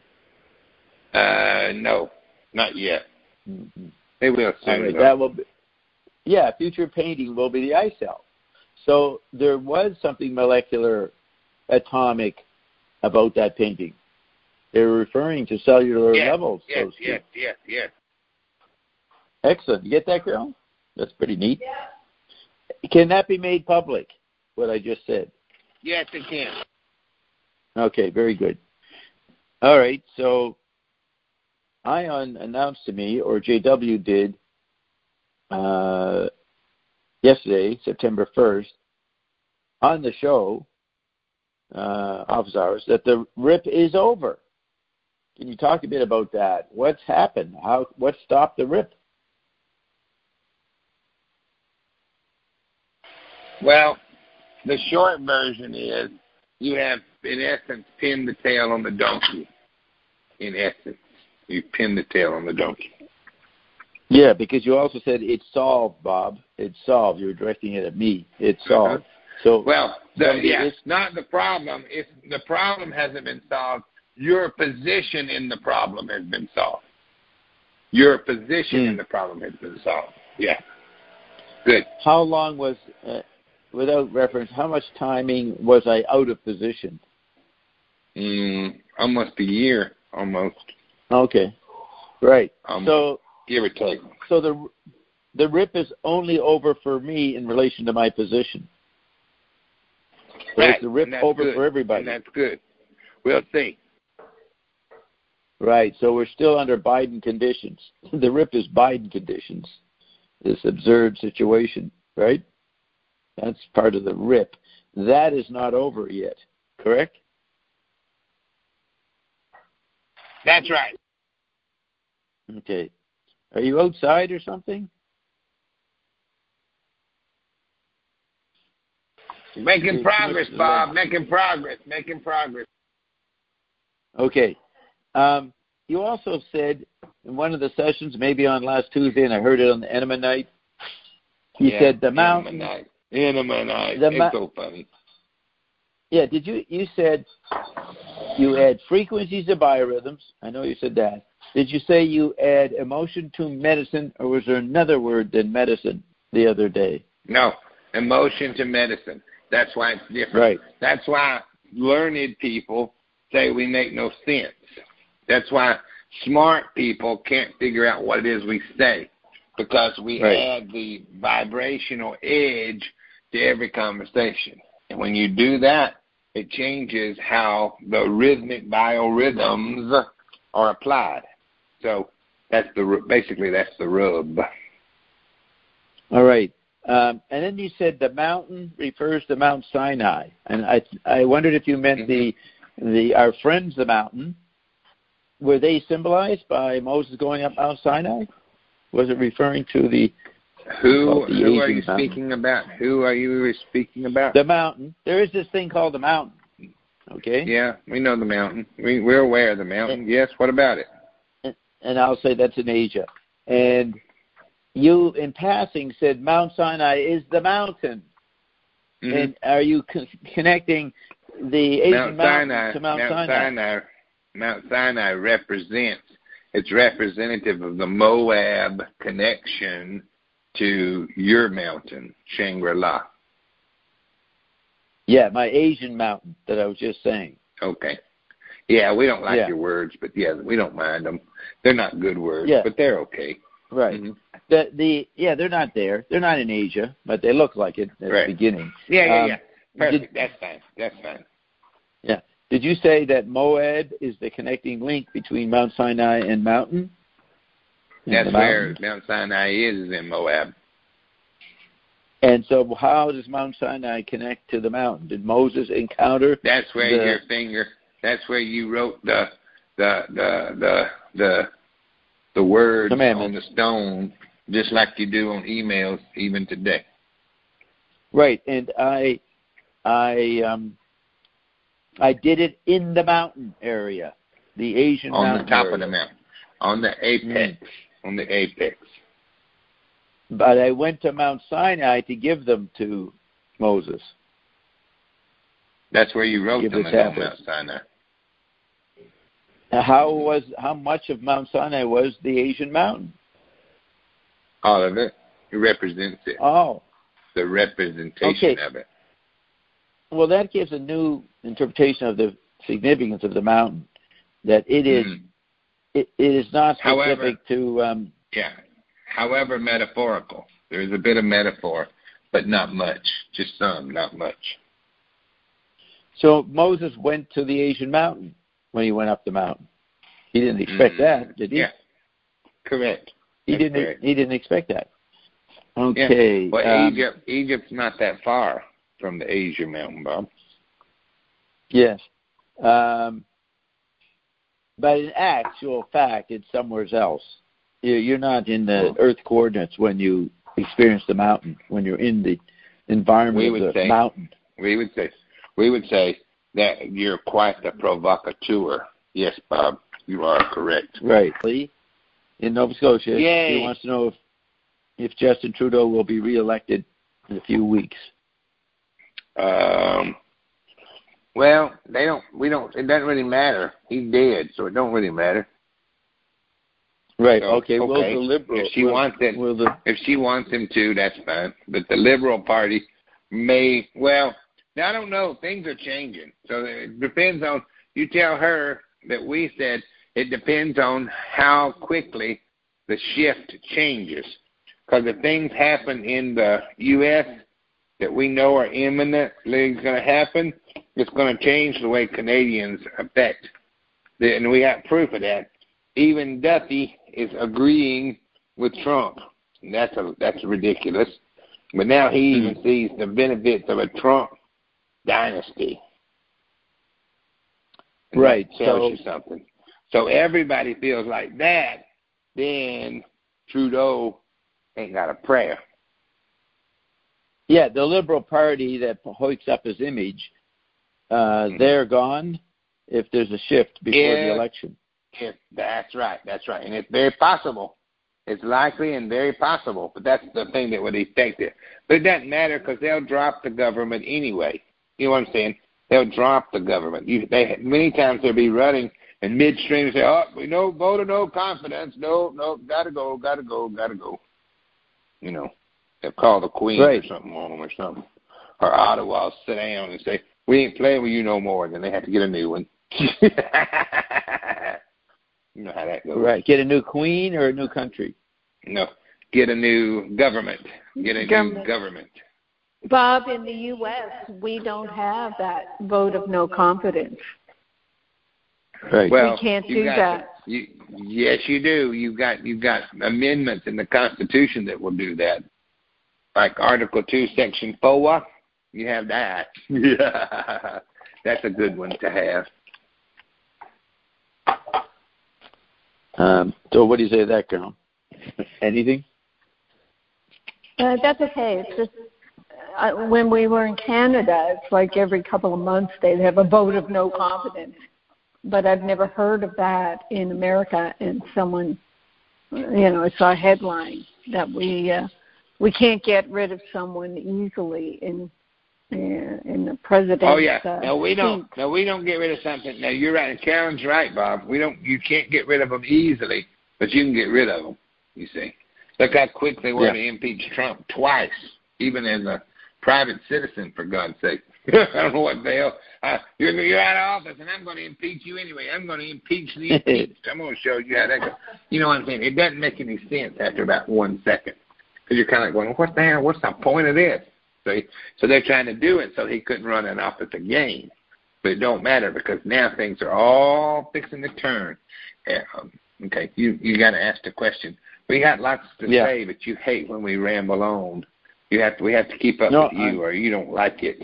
Uh, no, not yet. Mm-hmm. They will soon. Right, that will be, yeah, future painting will be the eye cell. So there was something molecular, atomic about that painting. They were referring to cellular yes, levels. Yes, so yes, yes, yes. Excellent. You get that, girl? That's pretty neat. Yeah. Can that be made public, what I just said? Yes, it can. Okay, very good. All right, so Ion announced to me, or J W did, uh, yesterday, September first, on the show, uh, office hours, that the R I P is over. Can you talk a bit about that? What's happened? How? What stopped the R I P? Well, the short version is you have, in essence, pinned the tail on the donkey. In essence, you pinned the tail on the donkey. Yeah, because you also said it's solved, Bob. It's solved. You were directing it at me. It's solved. Uh-huh. So well, the, yeah, it's not the problem. If the problem hasn't been solved, your position in the problem has been solved. Your position mm. in the problem has been solved. Yeah. Good. How long was, uh, without reference, how much timing was I out of position? Mm, almost a year, almost. Okay. Right. Um, so give or take. So the the rip is only over for me in relation to my position. So Right. it's the rip over good. for everybody. And that's good. We'll see. Right. So we're still under Biden conditions. The rip is Biden conditions. This absurd situation, right? That's part of the rip. That is not over yet, correct? That's right. Okay. Are you outside or something? Making progress, Bob. Making progress. Making progress. Okay. Um, you also said in one of the sessions, maybe on last Tuesday, and I heard it on the Enema Night, you yeah, said the mountain. Enema Night. Enema Night. The it's ma- so funny. Yeah, did you, you said you add frequencies to biorhythms. I know you said that. Did you say you add emotion to medicine, or was there another word than medicine the other day? No, emotion to medicine. That's why it's different. Right. That's why learned people say we make no sense. That's why smart people can't figure out what it is we say, because we right. add the vibrational edge to every conversation. And when you do that, it changes how the rhythmic biorhythms are applied. So that's the basically that's the rub. All right. Um, and then you said the mountain refers to Mount Sinai, and I I wondered if you meant mm-hmm. the the our friends the mountain. Were they symbolized by Moses going up Mount Sinai? Was it referring to the who? the who are you mountain? speaking about? Who are you speaking about? The mountain. There is this thing called the mountain. Okay. Yeah, we know the mountain. We we're aware of the mountain. And, yes. What about it? And, and I'll say that's in Asia. And you, in passing, said Mount Sinai is the mountain. Mm-hmm. And are you co- connecting the Asian Mount mountain Sinai, to Mount, Mount Sinai? Sinai? Mount Sinai represents, it's representative of the Moab connection to your mountain, Shangri-La. Yeah, my Asian mountain that I was just saying. Okay. Yeah, we don't like yeah. your words, but yeah, we don't mind them. They're not good words, yeah. but they're okay. Right. Mm-hmm. The the yeah, they're not there. They're not in Asia, but they look like it at right. the beginning. Yeah, yeah, um, yeah. Perfect. Did, That's fine. That's fine. Yeah. Did you say that Moab is the connecting link between Mount Sinai and mountain? And That's where Mount Sinai is, is in Moab. And so how does Mount Sinai connect to the mountain? Did Moses encounter? That's where the, your finger, that's where you wrote the the the the the, the words on the stone, just like you do on emails even today. Right, and I I um I did it in the mountain area, the Asian on mountain the top area. of the mountain, on the apex, mm. on the apex. But I went to Mount Sinai to give them to Moses. That's where you wrote give them the on Mount Sinai. How was how much of Mount Sinai was the Asian mountain? All of it. It represents it. Oh. The representation okay. of it. Well, that gives a new interpretation of the significance of the mountain. That it is, mm. it, it is not specific However, to. Um, yeah. However, metaphorical. There is a bit of metaphor, but not much. Just some, not much. So Moses went to the Asian mountain when he went up the mountain. He didn't expect mm. that, did he? Yeah. Correct. He That's didn't. correct. He didn't expect that. Okay. Yeah. Well, um, Egypt, Egypt's not that far from the Asia mountain, Bob. Yes. Um, but in actual fact, it's somewhere else. You're not in the Earth coordinates when you experience the mountain, when you're in the environment of the say, mountain. We would say, we would say that you're quite the provocateur. Yes, Bob, you are correct. Right. In Nova Scotia, Yay. He wants to know if if Justin Trudeau will be reelected in a few weeks. Um. Well, they don't. We don't. It doesn't really matter. He's dead, so it don't really matter. Right. So, okay. Will okay. the liberal? If she will, wants it, will the, if she wants him to, that's fine. But the Liberal Party may. Well, I don't know. Things are changing, so it depends on. You tell her that we said it depends on how quickly the shift changes. Because if things happen in the U S that we know are imminently going to happen, it's going to change the way Canadians affect. And we have proof of that. Even Duffy is agreeing with Trump. And that's a, that's ridiculous. But now he even mm. sees the benefits of a Trump dynasty. And right. That tells so, you something. So everybody feels like that, then Trudeau ain't got a prayer. Yeah, the Liberal Party that hoiks up his image, uh, mm-hmm. they're gone if there's a shift before if, the election. If, that's right, that's right. And it's very possible. It's likely and very possible, but that's the thing that would affect it. But it doesn't matter because they'll drop the government anyway. You know what I'm saying? They'll drop the government. You, they Many times they'll be running and midstream say, oh, we no vote of no confidence. No, no, gotta go, gotta go, gotta go. You know, they'll call the Queen right. or something on them or something. Or Ottawa will sit down and say, we ain't playing with you no more. Then they have to get a new one. You know how that goes. Right. Get a new queen or a new country? No. Get a new government. Get a government. new government. Bob, in the U S, we don't have that vote of no confidence. Right. Well, we can't do that. To, you, yes, you do. You've got you've got amendments in the Constitution that will do that. Like Article two, Section four. You have that. Yeah. That's a good one to have. Um, so what do you say to that, Carol? Anything? Uh, that's okay. It's just uh, when we were in Canada, it's like every couple of months they'd have a vote of no confidence. But I've never heard of that in America. And someone, you know, I saw a headline that we uh, we can't get rid of someone easily in in the president's. Oh yeah, uh, no, we don't. seat. No, we don't get rid of something. Now you're right. Karen's right, Bob. We don't. You can't get rid of them easily, but you can get rid of them. You see, look how quick they were yeah. to impeach Trump twice, even as a private citizen. For God's sake, I don't know what the hell. Uh, you're you're out of office, and I'm going to impeach you anyway. I'm going to impeach the impeached. I'm going to show you how that goes. You know what I'm saying? It doesn't make any sense after about one second, because you're kind of like going, "What the hell? What's the point of this?" See? So they're trying to do it so he couldn't run an office again. But it don't matter because now things are all fixing to turn. Um, okay, you you got to ask the question. We got lots to yeah. say, but you hate when we ramble on. You have to. We have to keep up no, with you, I'm, or you don't like it.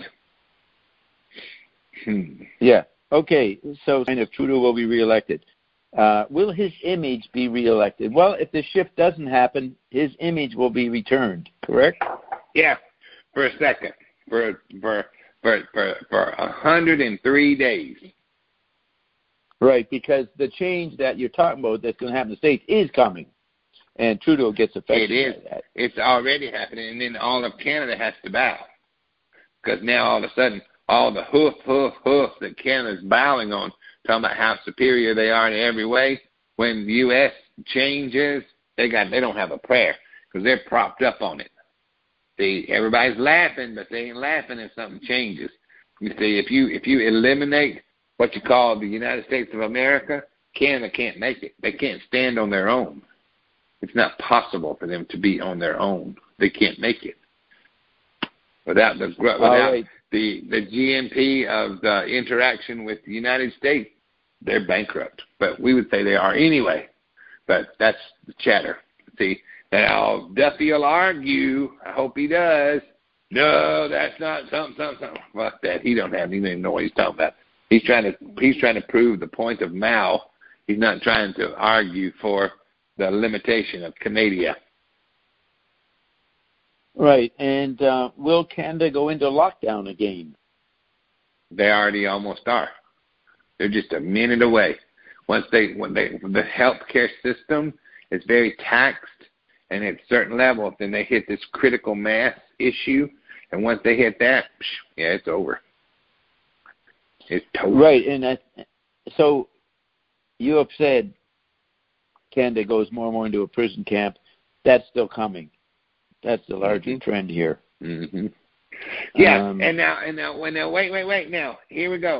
Hmm. Yeah. Okay. So, if Trudeau will be reelected, uh, will his image be reelected? Well, if the shift doesn't happen, his image will be returned. Correct? Yeah. For a second, for for for for for a hundred and three days. Right, because the change that you're talking about that's going to happen in the States is coming, and Trudeau gets affected. It is. By that. It's already happening, and then all of Canada has to bow, because now all of a sudden all the hoof hoof hoof that Canada's bowing on, talking about how superior they are in every way. When the U S changes, they got they don't have a prayer because they're propped up on it. See, everybody's laughing, but they ain't laughing if something changes. You see, if you if you eliminate what you call the United States of America, Canada can't make it. They can't stand on their own. It's not possible for them to be on their own. They can't make it without the without right. the the G N P of the interaction with the United States. They're bankrupt, but we would say they are anyway. But that's the chatter. See. Now, Duffy will argue, I hope he does, no, that's not something, something, something. Fuck that. He don't have, he doesn't even know what he's talking about. He's trying to, he's trying to prove the point of Mao. He's not trying to argue for the limitation of Canada. Right, and uh, will Canada go into lockdown again? They already almost are. They're just a minute away. Once they, when they, the healthcare system is very taxed, and at certain levels, then they hit this critical mass issue, and once they hit that, yeah, it's over. It's total. Right, and I, so you have said Canada goes more and more into a prison camp. That's still coming. That's the larger mm-hmm. trend here. Mm-hmm. Yeah, um, and now, and now, when now, wait, wait, wait. Now, here we go.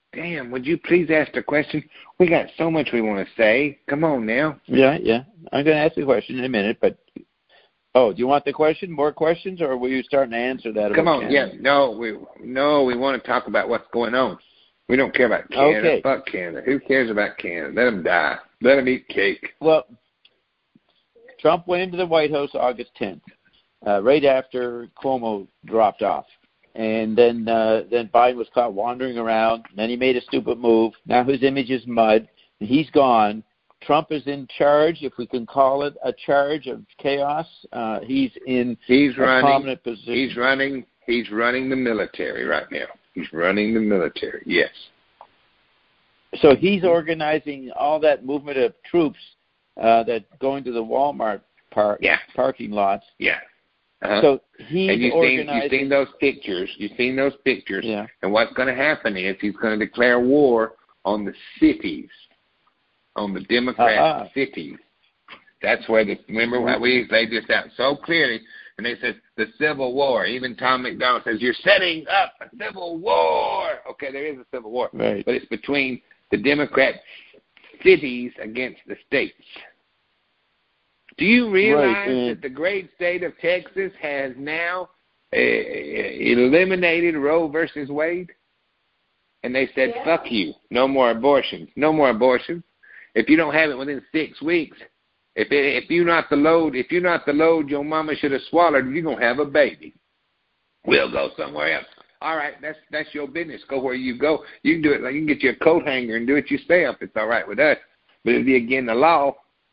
Damn, would you please ask the question? We got so much we want to say. Come on now. Yeah, yeah. I'm going to ask the question in a minute, but oh, do you want the question? More questions, or were you starting to answer that? Come on, Canada? yeah. No, we no, we want to talk about what's going on. We don't care about Canada. Okay. Fuck Canada. Who cares about Canada? Let them die. Let them eat cake. Well, Trump went into the White House August tenth, uh, right after Cuomo dropped off. And then uh, then Biden was caught wandering around. Then he made a stupid move. Now his image is mud. He's gone. Trump is in charge, if we can call it a charge of chaos. Uh, he's in he's a running, prominent position. He's running. He's running the military right now. He's running the military. Yes. So he's organizing all that movement of troops uh, that going to the Walmart par- yeah. parking lots. Yeah. Uh-huh. So he's and you've organizing. Seen, you've seen those pictures. You've seen those pictures. Yeah. And what's going to happen is he's going to declare war on the cities, on the Democrat uh-huh. cities. That's where the remember what we laid this out so clearly. And they said the Civil War. Even Tom McDonald says you're setting up a civil war. Okay, there is a civil war, right. But it's between the Democrat cities against the states. Do you realize right. that the great state of Texas has now uh, eliminated Roe versus Wade? And they said, yeah. fuck you. No more abortions. No more abortions. If you don't have it within six weeks, if it, if you're not the load, if you're not the load your mama should have swallowed, you're going to have a baby. We'll go somewhere else. All right, that's that's your business. Go where you go. You can do it. Like you can get you a coat hanger and do it yourself. It's all right with us. But it'll be against the law.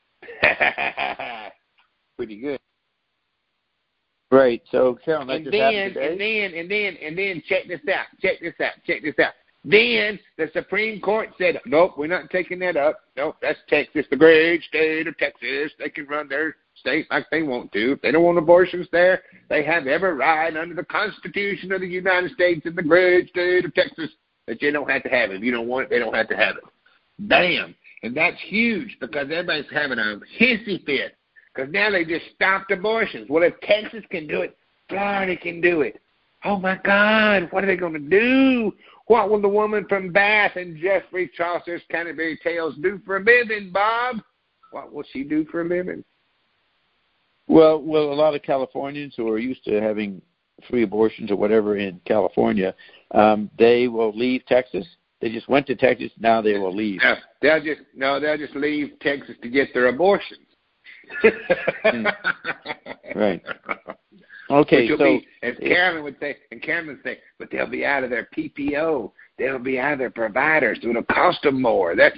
Pretty good. Right. So, Carolyn, that and just then, happened today? and then, and then, and then, check this out. Check this out. Check this out. Then the Supreme Court said, nope, we're not taking that up. Nope, that's Texas, the great state of Texas. They can run their state like they want to. If they don't want abortions there, they have every right under the Constitution of the United States and the great state of Texas that they don't have to have it. If you don't want it, they don't have to have it. Bam. And that's huge because everybody's having a hissy fit because now they just stopped abortions. Well, if Texas can do it, Florida can do it. Oh, my God, what are they going to do? What will the woman from Bath and Jeffrey Chaucer's Canterbury Tales do for a living, Bob? What will she do for a living? Well, well, a lot of Californians who are used to having free abortions or whatever in California, um, they will leave Texas. They just went to Texas. Now they will leave. No, they'll just no, they'll just leave Texas to get their abortions. mm. Right. Okay. So, be, as Carolyn would say, and Carolyn would say, but they'll be out of their P P O. They'll be out of their providers, so it'll cost them more. That's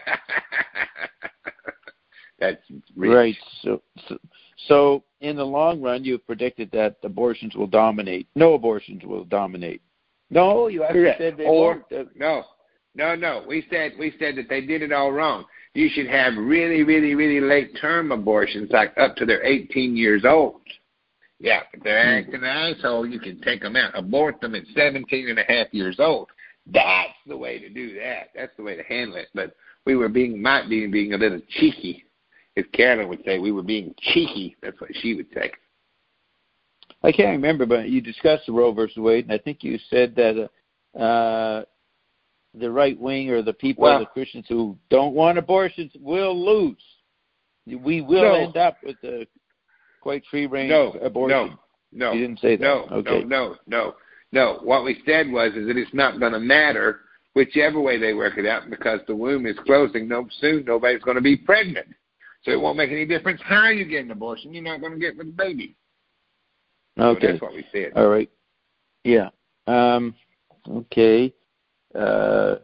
that's rich. Right. So, so, so in the long run, you've predicted that abortions will dominate. No abortions will dominate. No, you actually Correct. said they or won't. no, no, no. We said we said that they did it all wrong. You should have really, really, really late term abortions, like up to they're eighteen years old. Yeah, if they're acting an asshole, you can take them out. Abort them at seventeen and a half years old. That's the way to do that. That's the way to handle it. But we were being, might be being a little cheeky. As Carolyn would say, we were being cheeky. That's what she would say. I can't remember, but you discussed the Roe versus Wade, and I think you said that uh, the right wing or the people, well, the Christians who don't want abortions will lose. We will no. end up with a quite free-range no, abortion. No, no. You didn't say that. No, okay. no, no, no, no. What we said was is that it's not going to matter whichever way they work it out because the womb is closing. No, soon nobody's going to be pregnant. So it won't make any difference how you get an abortion. You're not going to get with the baby. Okay. So that's what we said. All right. Yeah. Um, okay. Uh,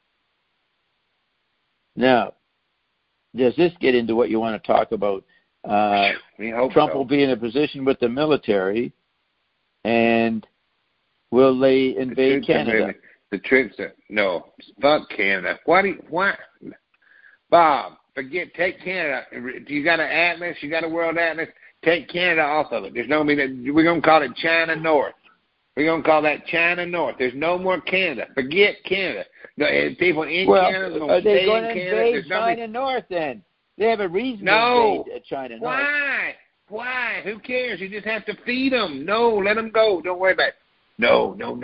now, does this get into what you want to talk about? Uh, we hope Trump so. will be in a position with the military, and will they invade the Canada? The troops are, no, fuck Canada. Why do you, why? Bob, forget, take Canada. You got an atlas, you got a world atlas, take Canada off of it. There's no, we're going to call it China North. We're going to call that China North. There's no more Canada. Forget Canada. No, people in well, Canada are going to stay going in to Canada. invade There's China nobody... North then? They have a reason no. to invade China North. Why? Why? Who cares? You just have to feed them. No, let them go. Don't worry about it. No, no, no.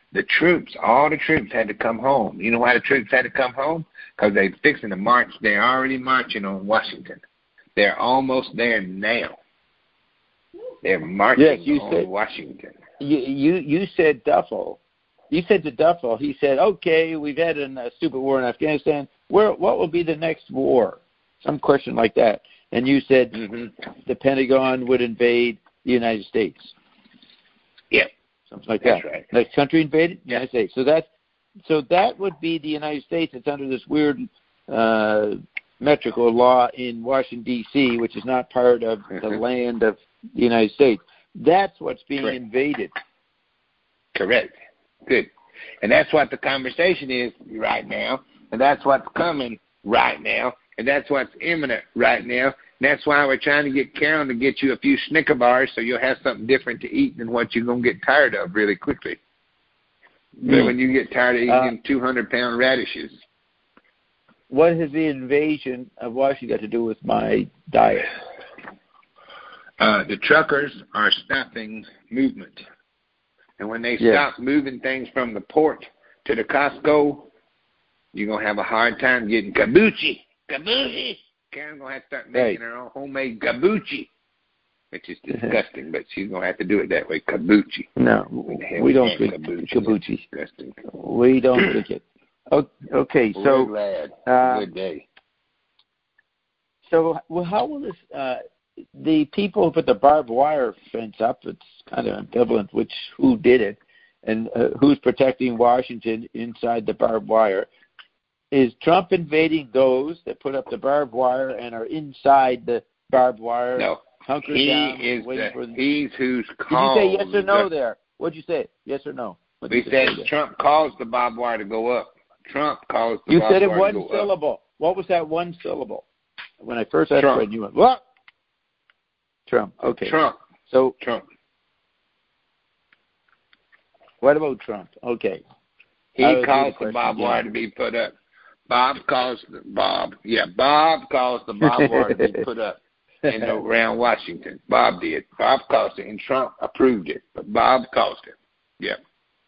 the troops, all the troops had to come home. You know why the troops had to come home? Because they're fixing to march. They're already marching on Washington. They're almost there now. They're marching yes, you on said, Washington. You, you you said Duffel. You said to Duffel, he said, okay, we've had a uh, stupid war in Afghanistan. Where, what will be the next war? Some question like that. And you said mm-hmm. the Pentagon would invade the United States. Yeah. Something like that's that. Right. Next country invaded? Yeah. United States. So that, so that would be the United States. It's under this weird uh, metrical law in Washington, D C, which is not part of mm-hmm. the land of the United States. That's what's being Correct. invaded. Correct. Good. And that's what the conversation is right now, and that's what's coming right now, and that's what's imminent right now. And that's why we're trying to get Carolyn to get you a few Snicker bars so you'll have something different to eat than what you're going to get tired of really quickly. Mm. But when you get tired of eating uh, two hundred pound radishes. What has the invasion of Washington got to do with my diet? Uh, the truckers are stopping movement. And when they yeah. stop moving things from the port to the Costco, you're going to have a hard time getting kabuchi. Kabuchi! Karen's going to have to start making right. her own homemade kabuchi, which is disgusting, but she's going to have to do it that way, kabuchi. No, we don't drink kabuchi. kabuchi. Disgusting. We don't drink it. Okay, so... We're glad. Uh, Good day. So well, how will this... Uh, the people who put the barbed wire fence up, it's kind of ambivalent which who did it and uh, who's protecting Washington inside the barbed wire. Is Trump invading those that put up the barbed wire and are inside the barbed wire? No. Hunkered he down, is waiting the, for the... he's who's called. Did you say yes or no the, there? What'd you say? Yes or no? We said Trump caused the barbed wire to go up. Trump caused the you barbed said it wire one to go syllable. up. What was that one syllable? When I first asked Trump. it, you went, what? Trump. Okay. Trump. So Trump. What about Trump? Okay. He caused the barbed wire to be put up. Bob caused the Bob. Yeah, Bob caused the barbed wire to be put up in the, around Washington. Bob did. Bob caused it, and Trump approved it, but Bob caused it. Yeah.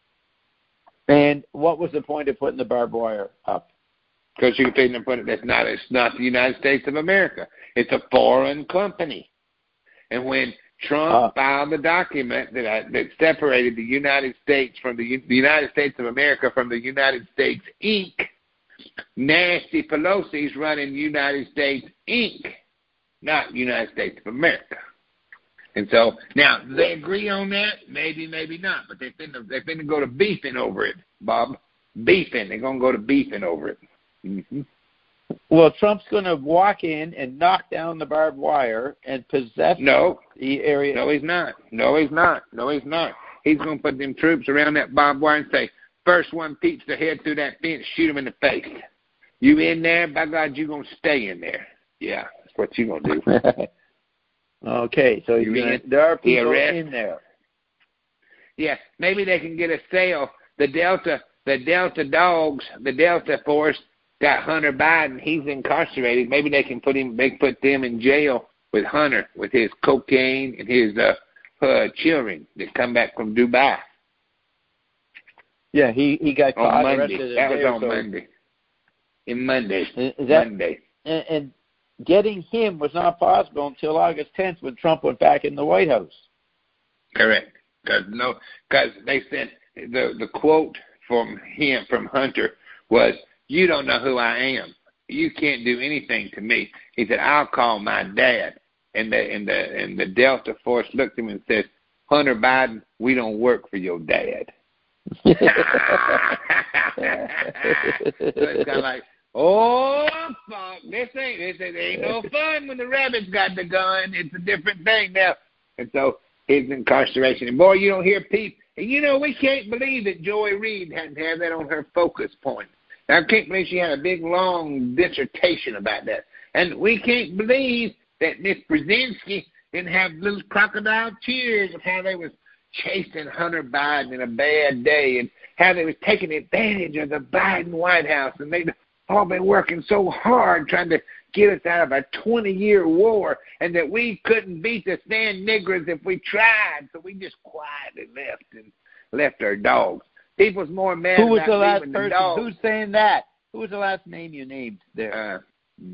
And what was the point of putting the barbed wire up? Because you can put it. That's not. It's not the United States of America. It's a foreign company. And when Trump uh, filed the document that I, that separated the United States from the, the United States of America from the United States Incorporated, Nancy Pelosi's running United States Incorporated, not United States of America. And so now do they agree on that? Maybe, maybe not. But they're finna, they're finna go to beefing over it, Bob. Beefing. They're gonna go to beefing over it. Mm-hmm. Well, Trump's going to walk in and knock down the barbed wire and possess no. the area. No, he's not. No, he's not. No, he's not. He's going to put them troops around that barbed wire and say, first one peeks their head through that fence, shoot him in the face. You in there? By God, you're going to stay in there. Yeah, that's what you're going to do. Okay, so you gonna, there are people in there. Yeah, maybe they can get a sale. The Delta, the Delta dogs, the Delta force, got Hunter Biden. He's incarcerated. Maybe they can put him. They put them in jail with Hunter, with his cocaine and his uh, uh, children that come back from Dubai. Yeah, he he got caught. On Monday. That was on so. Monday. In Monday. Is that, Monday. And, and getting him was not possible until August tenth when Trump went back in the White House. Correct. Because no, because they said the the quote from him from Hunter was, "You don't know who I am. You can't do anything to me." He said, "I'll call my dad." And the and the and the Delta Force looked at him and said, "Hunter Biden, we don't work for your dad." So it's kind of like, oh fuck, this ain't this ain't no fun when the rabbit's got the gun. It's a different thing now. And so his incarceration. And boy, you don't hear people. And you know, we can't believe that Joy Reid hadn't had that on her focus point. I can't believe she had a big, long dissertation about that. And we can't believe that Miss Brzezinski didn't have little crocodile tears of how they was chasing Hunter Biden in a bad day and how they was taking advantage of the Biden White House. And they'd all been working so hard trying to get us out of a twenty-year war, and that we couldn't beat the stand niggers if we tried. So we just quietly left and left our dogs. people's more mad Who was about the last leaving person? the dog. Who's saying that? Who was the last name you named there? Uh,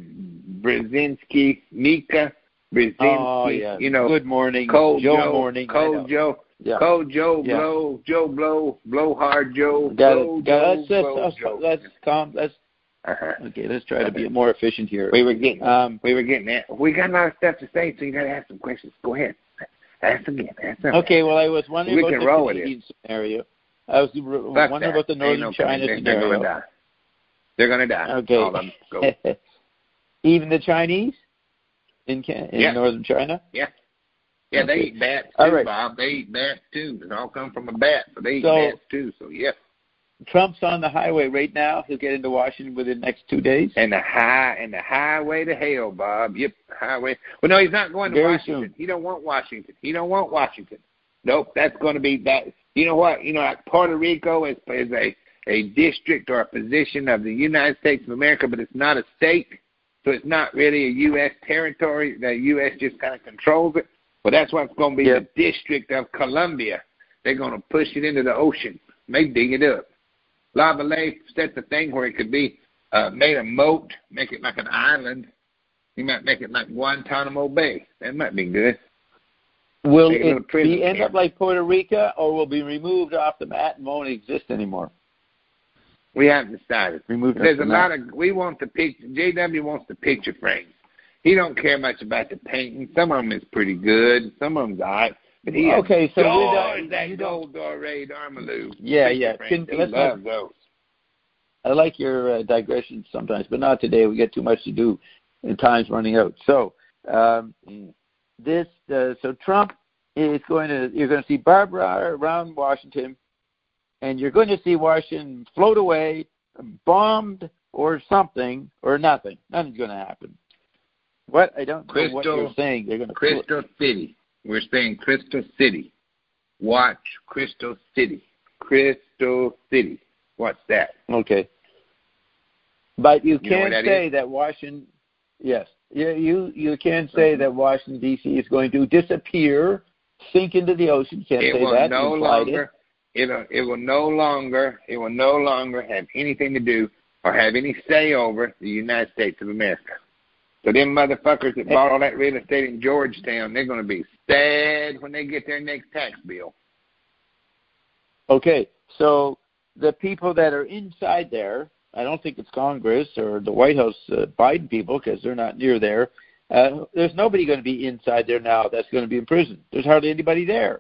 Brzezinski, Mika, Brzezinski, oh, yeah. you know. Good morning. Cold Joe, Joe, morning. Cold Joe. Yeah. Cold Joe, yeah. blow, Joe, blow, blow hard, Joe, Got blow, it. Got Joe, it. Let's, blow, let's, Joe. let's calm. Let's Uh-huh. okay. Let's try to be more efficient here. We were getting, um, we were getting that. We got a lot of stuff to say, so you got to ask some questions. Go ahead, ask again. Ask them. Okay. Well, I was wondering we about can the roll with Canadian it. scenario. I was Fuck wondering that. about the Northern no China they're, scenario. They're going to die. They're going to die. Okay. All of them go. Even the Chinese in Can- in yeah. Northern China. Yeah. Yeah, okay. they eat bats too, all right. Bob. They eat bats too. It all come from a bat, but they eat so, bats too. So yeah. Trump's on the highway right now. He'll get into Washington within the next two days. And the high and the highway to hell, Bob. Yep, highway. Well, no, he's not going to Very Washington. soon. He don't want Washington. He don't want Washington. Nope, that's going to be that. You know what? You know, like Puerto Rico is is a a district or a position of the United States of America, but it's not a state, so it's not really a U S territory. The U S just kind of controls it. Well, that's what's going to be yep. the District of Columbia. They're going to push it into the ocean. They dig it up. Lavallee set the thing where it could be uh, made a moat, make it like an island. You might make it like Guantanamo Bay. That might be good. Will Make it be end camp. up like Puerto Rico, or will be removed off the map and won't exist anymore? We haven't decided. Removed There's off a the lot map. of, we want the picture, J W wants the picture frames. He don't care much about the painting. Some of them is pretty good. Some of them's all right. But he okay, so adores we that you gold doré Armalou. Yeah, picture yeah. frames. Can, he let's loves not, those. I like your uh, digressions sometimes, but not today. We get too much to do, and time's running out. So, um, this, uh, so Trump is going to. You're going to see Barbara around Washington, and you're going to see Washington float away, bombed or something or nothing. Nothing's going to happen. What I don't Crystal, know what you're saying. They're going to Crystal City. We're saying Crystal City. Watch Crystal City. Crystal City. What's that? Okay. But you You know what can't that say is? that Washington. Yes, you you you can't say that Washington D C is going to disappear, sink into the ocean. You can't It say will that. no You implied longer. It. It'll, it will no longer. It will no longer have anything to do or have any say over the United States of America. So them motherfuckers that bought all that real estate in Georgetown, they're going to be sad when they get their next tax bill. Okay, so the people that are inside there, I don't think it's Congress or the White House uh, Biden people because they're not near there. Uh, there's nobody going to be inside there now that's going to be in prison. There's hardly anybody there.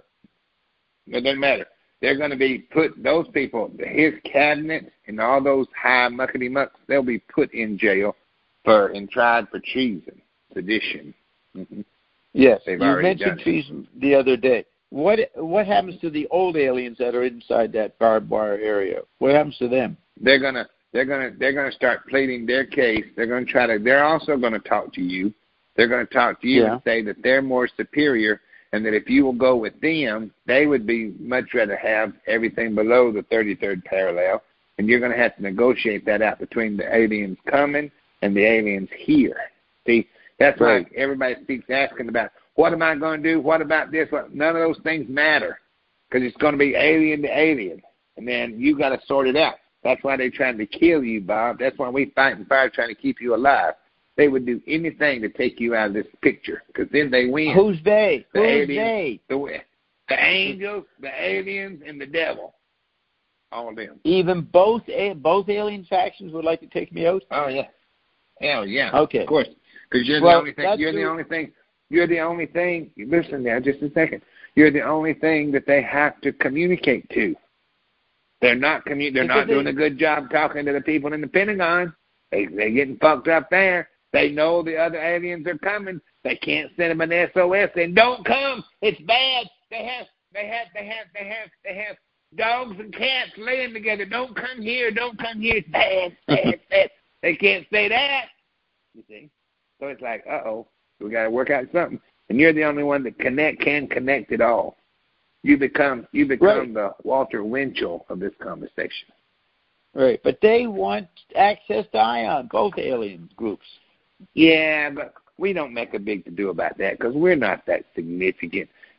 It doesn't matter. They're going to be put, those people, his cabinet and all those high muckety-mucks, they'll be put in jail for and tried for treason, sedition. Mm-hmm. Yes, They've you already mentioned done it. treason the other day. What what happens to the old aliens that are inside that barbed wire area? What happens to them? They're gonna they're gonna they're gonna start pleading their case. They're gonna try to. They're also gonna talk to you. They're gonna talk to you Yeah. and say that they're more superior, and that if you will go with them, they would be much rather have everything below the thirty-third parallel, and you're gonna have to negotiate that out between the aliens coming and the aliens here. See, that's Right. why everybody keeps asking about, what am I going to do? What about this? What? None of those things matter because it's going to be alien to alien, and then you got to sort it out. That's why they're trying to kill you, Bob. That's why we fight and fire trying to keep you alive. They would do anything to take you out of this picture because then they win. Who's they? The Who's aliens, they? The, the angels, the aliens, and the devil. All of them. Even both both alien factions would like to take me out? Oh, yeah. Hell, yeah. Okay. Of course. Because you're Well, the only thing. that's You're the true. only thing. You're the only thing. Listen now, just a second. You're the only thing that they have to communicate to. They're not commu- They're Because not doing they- a good job talking to the people in the Pentagon. They they're getting fucked up there. They know the other aliens are coming. They can't send them an S O S saying, "Don't come. It's bad." They have. They have. They have. They have. They have dogs and cats laying together. Don't come here. Don't come here. It's bad. Bad. Bad. They can't say that. You see. So it's like, uh-oh, we got to work out something. And you're the only one that connect can connect it all. You become you become Right. the Walter Winchell of this conversation. Right, but they want access to Ion, both alien groups. Yeah, but we don't make a big to-do about that because we're not that significant.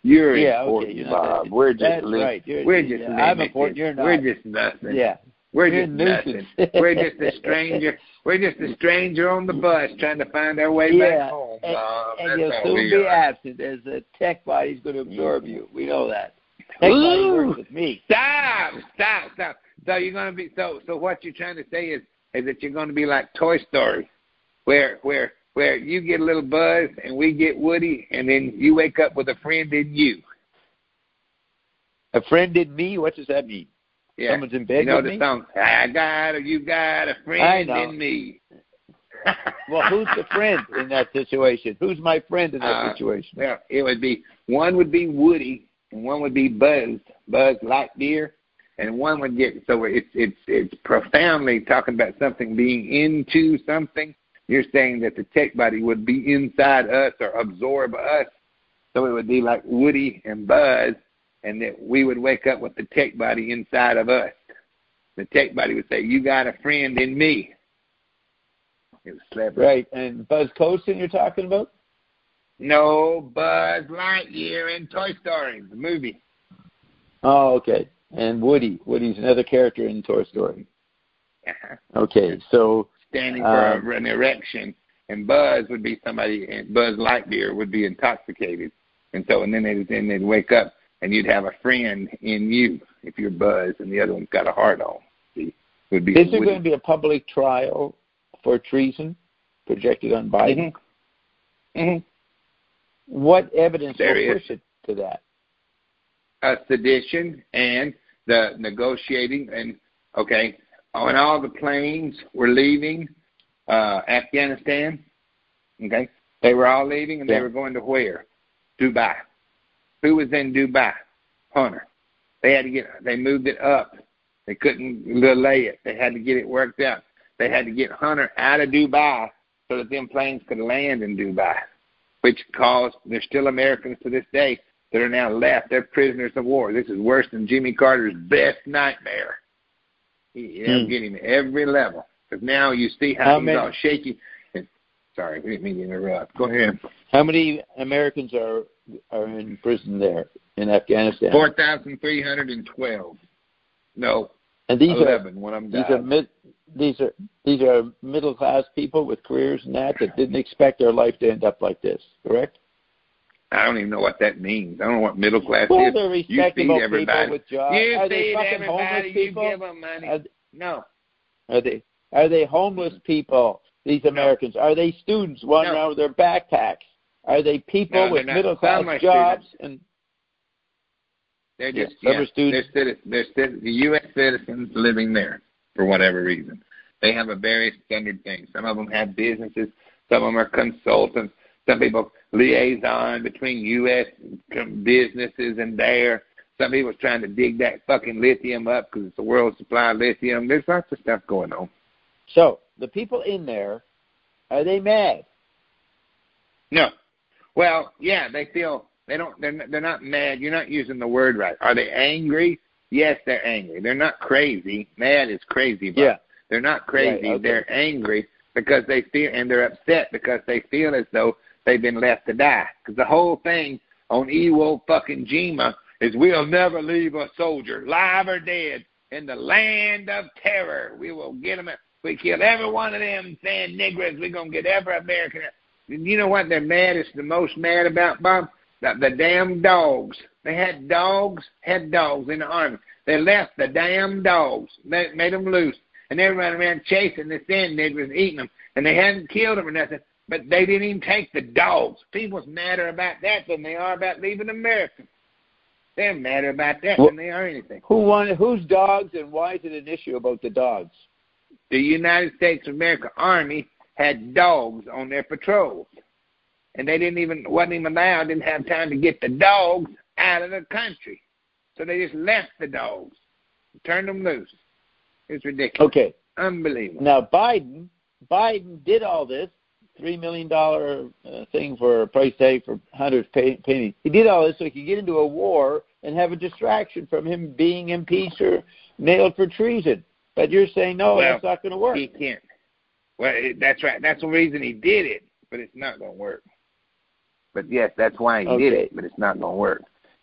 You're yeah, important, okay, you're Bob. that, We're just that's li- right. You're, we're just yeah, I'm important. limited. You're not. We're just nothing. Yeah. We're You're just nuisance. nothing. We're just a stranger. We're just a stranger on the bus trying to find our way yeah. back home, and, Bob. and That's you'll all soon we be are. absent as the tech body's going to absorb you. We know that. Tech body works with me. Stop! Stop! Stop! So you're going to be so. So what you're trying to say is is that you're going to be like Toy Story, where where where you get a little Buzz and we get Woody, and then you wake up with a friend in you. A friend in me? What does that mean? Yeah. Someone's in bed you know with the me? song, I got a, you got a friend in me. Well, who's the friend in that situation? Who's my friend in that uh, situation? Well, it would be, one would be Woody, and one would be Buzz, Buzz Lightyear, and one would get, so it's, it's, it's profoundly talking about something being into something. You're saying that the tech body would be inside us or absorb us. So it would be like Woody and Buzz, and that we would wake up with the tech body inside of us. The tech body would say, you got a friend in me. It was clever. Right, and Buzz Coulson you're talking about? No, Buzz Lightyear in Toy Story, the movie. Oh, okay. And Woody. Woody's another character in Toy Story. Uh-huh. Okay, so... Standing for um, an erection, and Buzz would be somebody, and Buzz Lightyear would be intoxicated. And so, and then they'd, then they'd wake up, and you'd have a friend in you if you're Buzz, and the other one's got a heart on. See, would be is there Woody. going to be a public trial for treason projected on Biden? Mm-hmm. Mm-hmm. What evidence There will is. push it to that? Uh, sedition and the negotiating, and okay, when all the planes were leaving uh, Afghanistan, okay, they were all leaving, and Yeah. they were going to where? Dubai. Who was in Dubai? Hunter. They had to get. They moved it up. They couldn't delay it. They had to get it worked out. They had to get Hunter out of Dubai so that them planes could land in Dubai, which caused, there's still Americans to this day that are now left. They're prisoners of war. This is worse than Jimmy Carter's best nightmare. He, they'll Hmm. get him at every level. Because now you see how, How he's many- all shaky. And, sorry, we didn't mean to interrupt. Go ahead. How many Americans are are in prison there in Afghanistan? four thousand three hundred twelve. No, and these eleven are when I'm these died. are mid, these are these are middle class people with careers and that that didn't expect their life to end up like this. Correct? I don't even know what that means. I don't know what middle class Well, is. they're You feed respectable everybody. people with jobs. You Are they feed fucking everybody. homeless You people? give them money. Are, no. are they are they homeless people? These Americans are they students wandering No. around with their backpacks? Are they people No, with they're not. middle Some class are jobs? students. And They're Yeah, just some yeah, are students. They're, citizens, they're citizens, the U S citizens living there for whatever reason. They have a very standard thing. Some of them have businesses. Some of them are consultants. Some people liaison between U S businesses and there. Some people trying to dig that fucking lithium up because it's the world supply of lithium. There's lots of stuff going on. so the people in there, are they mad? No. Well, yeah, they feel they don't. They're not, they're not mad. You're not using the word right. Are they angry? Yes, they're angry. They're not crazy. Mad is crazy. But Yeah. they're not crazy. Right, okay. They're angry because they feel, and they're upset because they feel as though they've been left to die. Because the whole thing on Iwo fucking Jima is we'll never leave a soldier, live or dead, in the land of terror. We will get them. We kill every one of them saying niggers. We're going to get every American. You know what they're maddest, the most mad about, Bob? The, the damn dogs. They had dogs, had dogs in the Army. They left the damn dogs, they made them loose, and they were running around chasing the sand niggers, eating them, and they hadn't killed them or nothing, but they didn't even take the dogs. People's madder about that than they are about leaving America. They're madder about that Well, than they are anything. Who wanted, whose dogs, and why is it an issue about the dogs? The United States of America Army had dogs on their patrols. And they didn't even, wasn't even allowed, didn't have time to get the dogs out of the country. So they just left the dogs, turned them loose. It's ridiculous. Okay. Unbelievable. Now, Biden, Biden did all this, three million dollars uh, thing for a price tag for Hunter's painting. He did all this so he could get into a war and have a distraction from him being impeached or nailed for treason. But you're saying, no, Well, that's not going to work. He can't. Well, it, that's right. That's the reason he did it, but it's not going to work. But, yes, that's why he Okay. did it, but it's not going to work.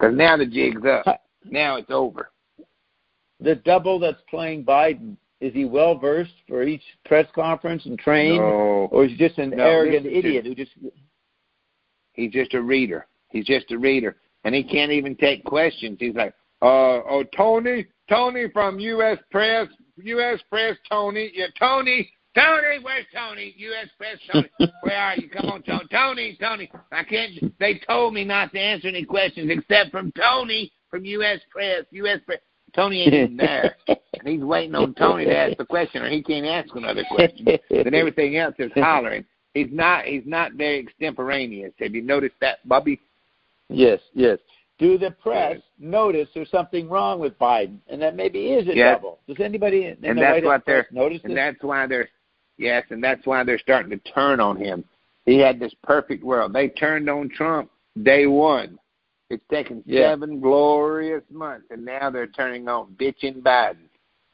Because now the jig's up. Now it's over. The double that's playing Biden, is he well versed for each press conference and trained, no. or is he just an no, arrogant idiot just, who just? He's just a reader. He's just a reader, and he can't even take questions. He's like, uh, "Oh, Tony, Tony from U S Press, U S Press, Tony, yeah, Tony, Tony, where's Tony? U S Press, Tony, where are you? Come on, Tony, Tony, Tony. I can't. They told me not to answer any questions except from Tony from U S Press, U S Press." Tony ain't even there. And he's waiting on Tony to ask the question, or he can't ask another question. Then everything else is hollering. He's not he's not very extemporaneous. Have you noticed that, Bobby? Yes, yes. Do the press yes. notice there's something wrong with Biden, and that maybe is a yes. double? Does anybody in and the that's White what House they're, notice and this? that's why they're yes, and that's why they're starting to turn on him. He had this perfect world. They turned on Trump day one. It's taken yeah. seven glorious months, and now they're turning on bitching Biden.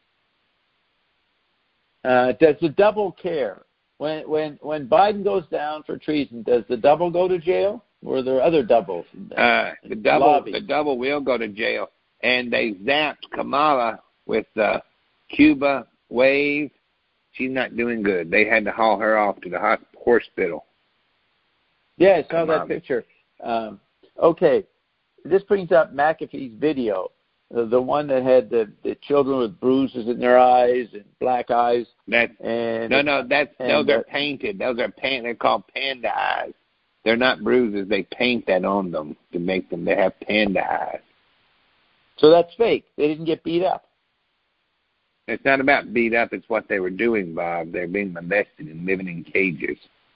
Uh, does the double care? When when when Biden goes down for treason, does the double go to jail, or are there other doubles? Uh, the double lobby? the double will go to jail, and they zapped Kamala with the Cuba wave. She's not doing good. They had to haul her off to the hospital. Yeah, I saw Kamala. that picture. Um, okay. This brings up McAfee's video, uh, the one that had the, the children with bruises in their eyes and black eyes. That, and, no, no, that's and, those are uh, painted. Those are paint. They're called panda eyes. They're not bruises. They paint that on them to make them. They have panda eyes. So that's fake. They didn't get beat up. It's not about beat up. It's what they were doing, Bob. They're being molested and living in cages.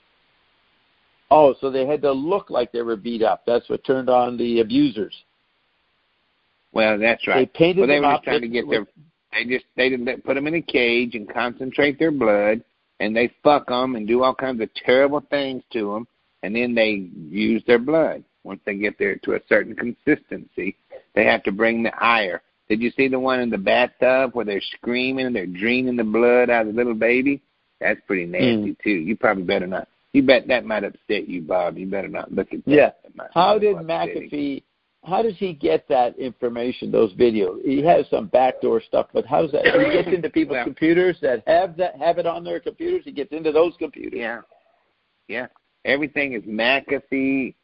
Oh, so they had to look like they were beat up. That's what turned on the abusers. Well, that's right. They painted well, they them were up just trying to get their. They just they didn't put them in a cage and concentrate their blood, and they fuck them and do all kinds of terrible things to them, and then they use their blood. Once they get there to a certain consistency, they have to bring the ire. Did you see the one in the bathtub where they're screaming and they're draining the blood out of the little baby? That's pretty nasty mm. too. You probably better not. You bet that might upset you, Bob. You better not look at that. Yeah. That how did McAfee, how does he get that information, those videos? He has some backdoor stuff, but how does that, he gets into people's well, computers that have that have it on their computers? He gets into those computers. Yeah. Yeah. Everything is McAfee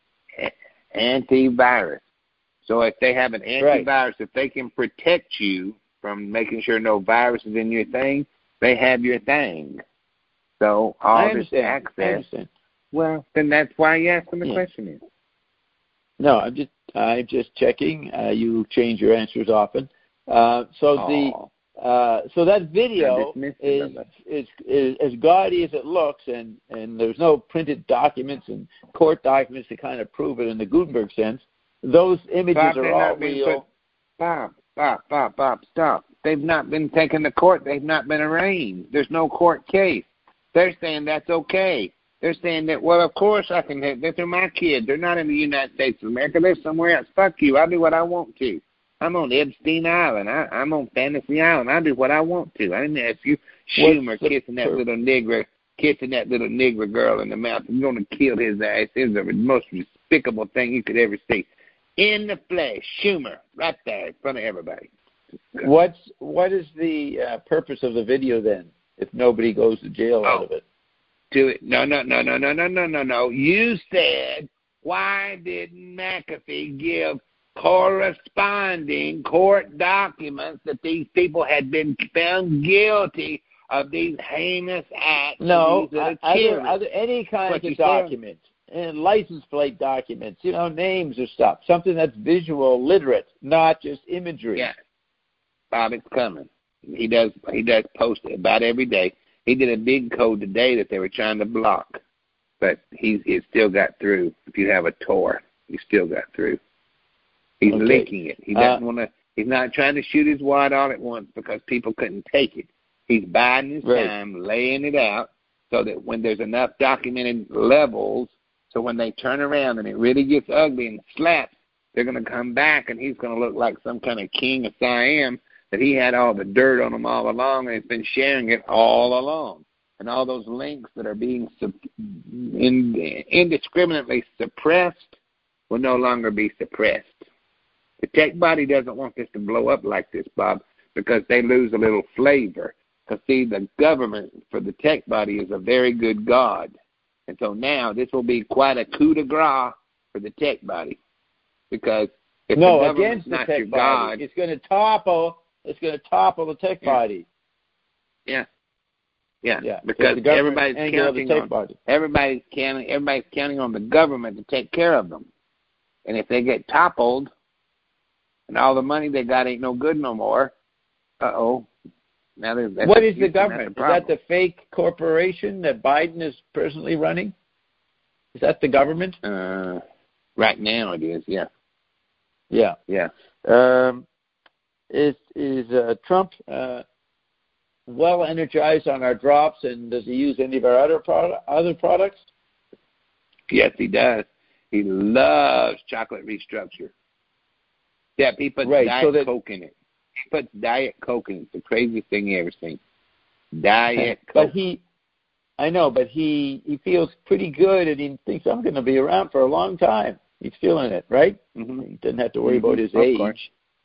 antivirus. So if they have an antivirus, right. if they can protect you from making sure no virus is in your thing, they have your thing. So all this access. Well, then that's why you ask them the yeah. question is. No, I'm just I'm just checking. Uh, you change your answers often. Uh, so oh. the uh, so that video is, is is as gaudy as it looks, and, and there's no printed documents and court documents to kind of prove it in the Gutenberg sense. Those images Bob, are all real. Put, Bob, Bob, Bob, Bob, stop. They've not been taken to court. They've not been arraigned. There's no court case. They're saying that's okay. They're saying that, well, of course I can have, they're my kids. They're not in the United States of America. They're somewhere else. Fuck you. I do what I want to. I'm on Epstein Island. I, I'm on Fantasy Island. I do what I want to. I didn't ask you, Schumer kissing that little nigger, kissing that little nigger girl in the mouth. I'm going to kill his ass. It's the most despicable thing you could ever see. In the flesh, Schumer, right there in front of everybody. What's what is the uh, purpose of the video then? If nobody goes to jail oh, out of it, do it. No, no, no, no, no, no, no, no, no. You said, why didn't McAfee give corresponding court documents that these people had been found guilty of these heinous acts? No, other, other, any kind of documents, and license plate documents, you know, names or stuff, something that's visual literate, not just imagery. Yeah, Bob, it's coming. He does. He does post it about every day. He did a big code today that they were trying to block, but he it still got through. If you have a Tor, he still got through. He's okay. leaking it. He doesn't uh, want to. He's not trying to shoot his wad all at once because people couldn't take it. He's biding his right. time, laying it out, so that when there's enough documented levels, so when they turn around and it really gets ugly and slaps, they're going to come back and he's going to look like some kind of king of Siam. That he had all the dirt on them all along, and he's been sharing it all along. And all those links that are being sub- in, indiscriminately suppressed will no longer be suppressed. The tech body doesn't want this to blow up like this, Bob, because they lose a little flavor. Because, see, the government for the tech body is a very good God. And so now this will be quite a coup de grace for the tech body. Because if no, the government's against the not tech your body, God, it's going to topple. It's going to topple the tech yeah. body. Yeah, yeah, yeah. because the everybody's counting counting on body. everybody's counting everybody's counting on the government to take care of them. And if they get toppled, and all the money they got ain't no good no more, uh oh. Now what is the government? Is that the fake corporation that Biden is personally running? Is that the government? Uh, right now it is, yeah. Yeah. Yeah. Um, is is uh, Trump uh, well energized on our drops, and does he use any of our other product, other products? Yes, he does. He loves chocolate restructure. Yeah, he puts right, Diet so that, Coke in it. He puts Diet Coke in it. It's the craziest thing you ever seen. Diet Coke. But he, I know, but he, he feels pretty good, and he thinks I'm going to be around for a long time. He's feeling it, right? Mm-hmm. He doesn't have to worry mm-hmm. about his of age. Course.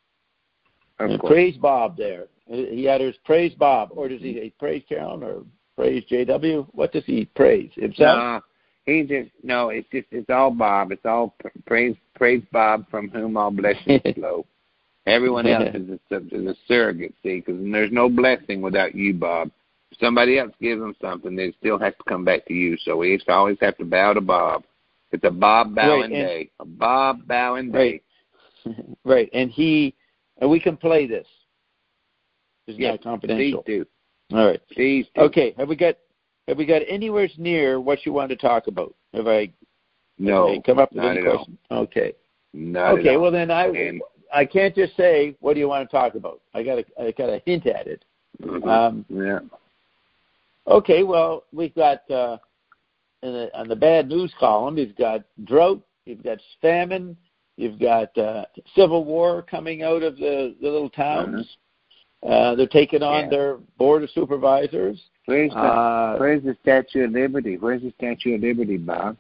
Of and course. Praise Bob there. He utters praise Bob, or does he praise Carolyn, or praise J W? What does he praise himself? No, he just no. It's just it's all Bob. It's all praise praise Bob, from whom all blessings flow. Everyone else is a, is a surrogate, see, because there's no blessing without you, Bob. If somebody else gives them something, then it still has to come back to you. So we always have to bow to Bob. It's a Bob bowing right, and, day. A Bob bowing day. Right. right, and he, and we can play this. It's yes, not confidential. Please do. All right. Please do. Okay. Have we got have we got anywhere near what you want to talk about? Have I? No. Have I come up with not any at questions? all. Okay. Not okay. At all. Well, then I and, I can't just say what do you want to talk about. I got to I got to hint at it. Mm-hmm. Um, yeah. Okay. Well, we've got uh, in the, on the bad news column, you've got drought, you've got famine, you've got uh, civil war coming out of the, the little towns. Mm-hmm. Uh, they're taking on yeah. their board of supervisors. Where's the, uh, where's the Statue of Liberty? Where's the Statue of Liberty, Bob?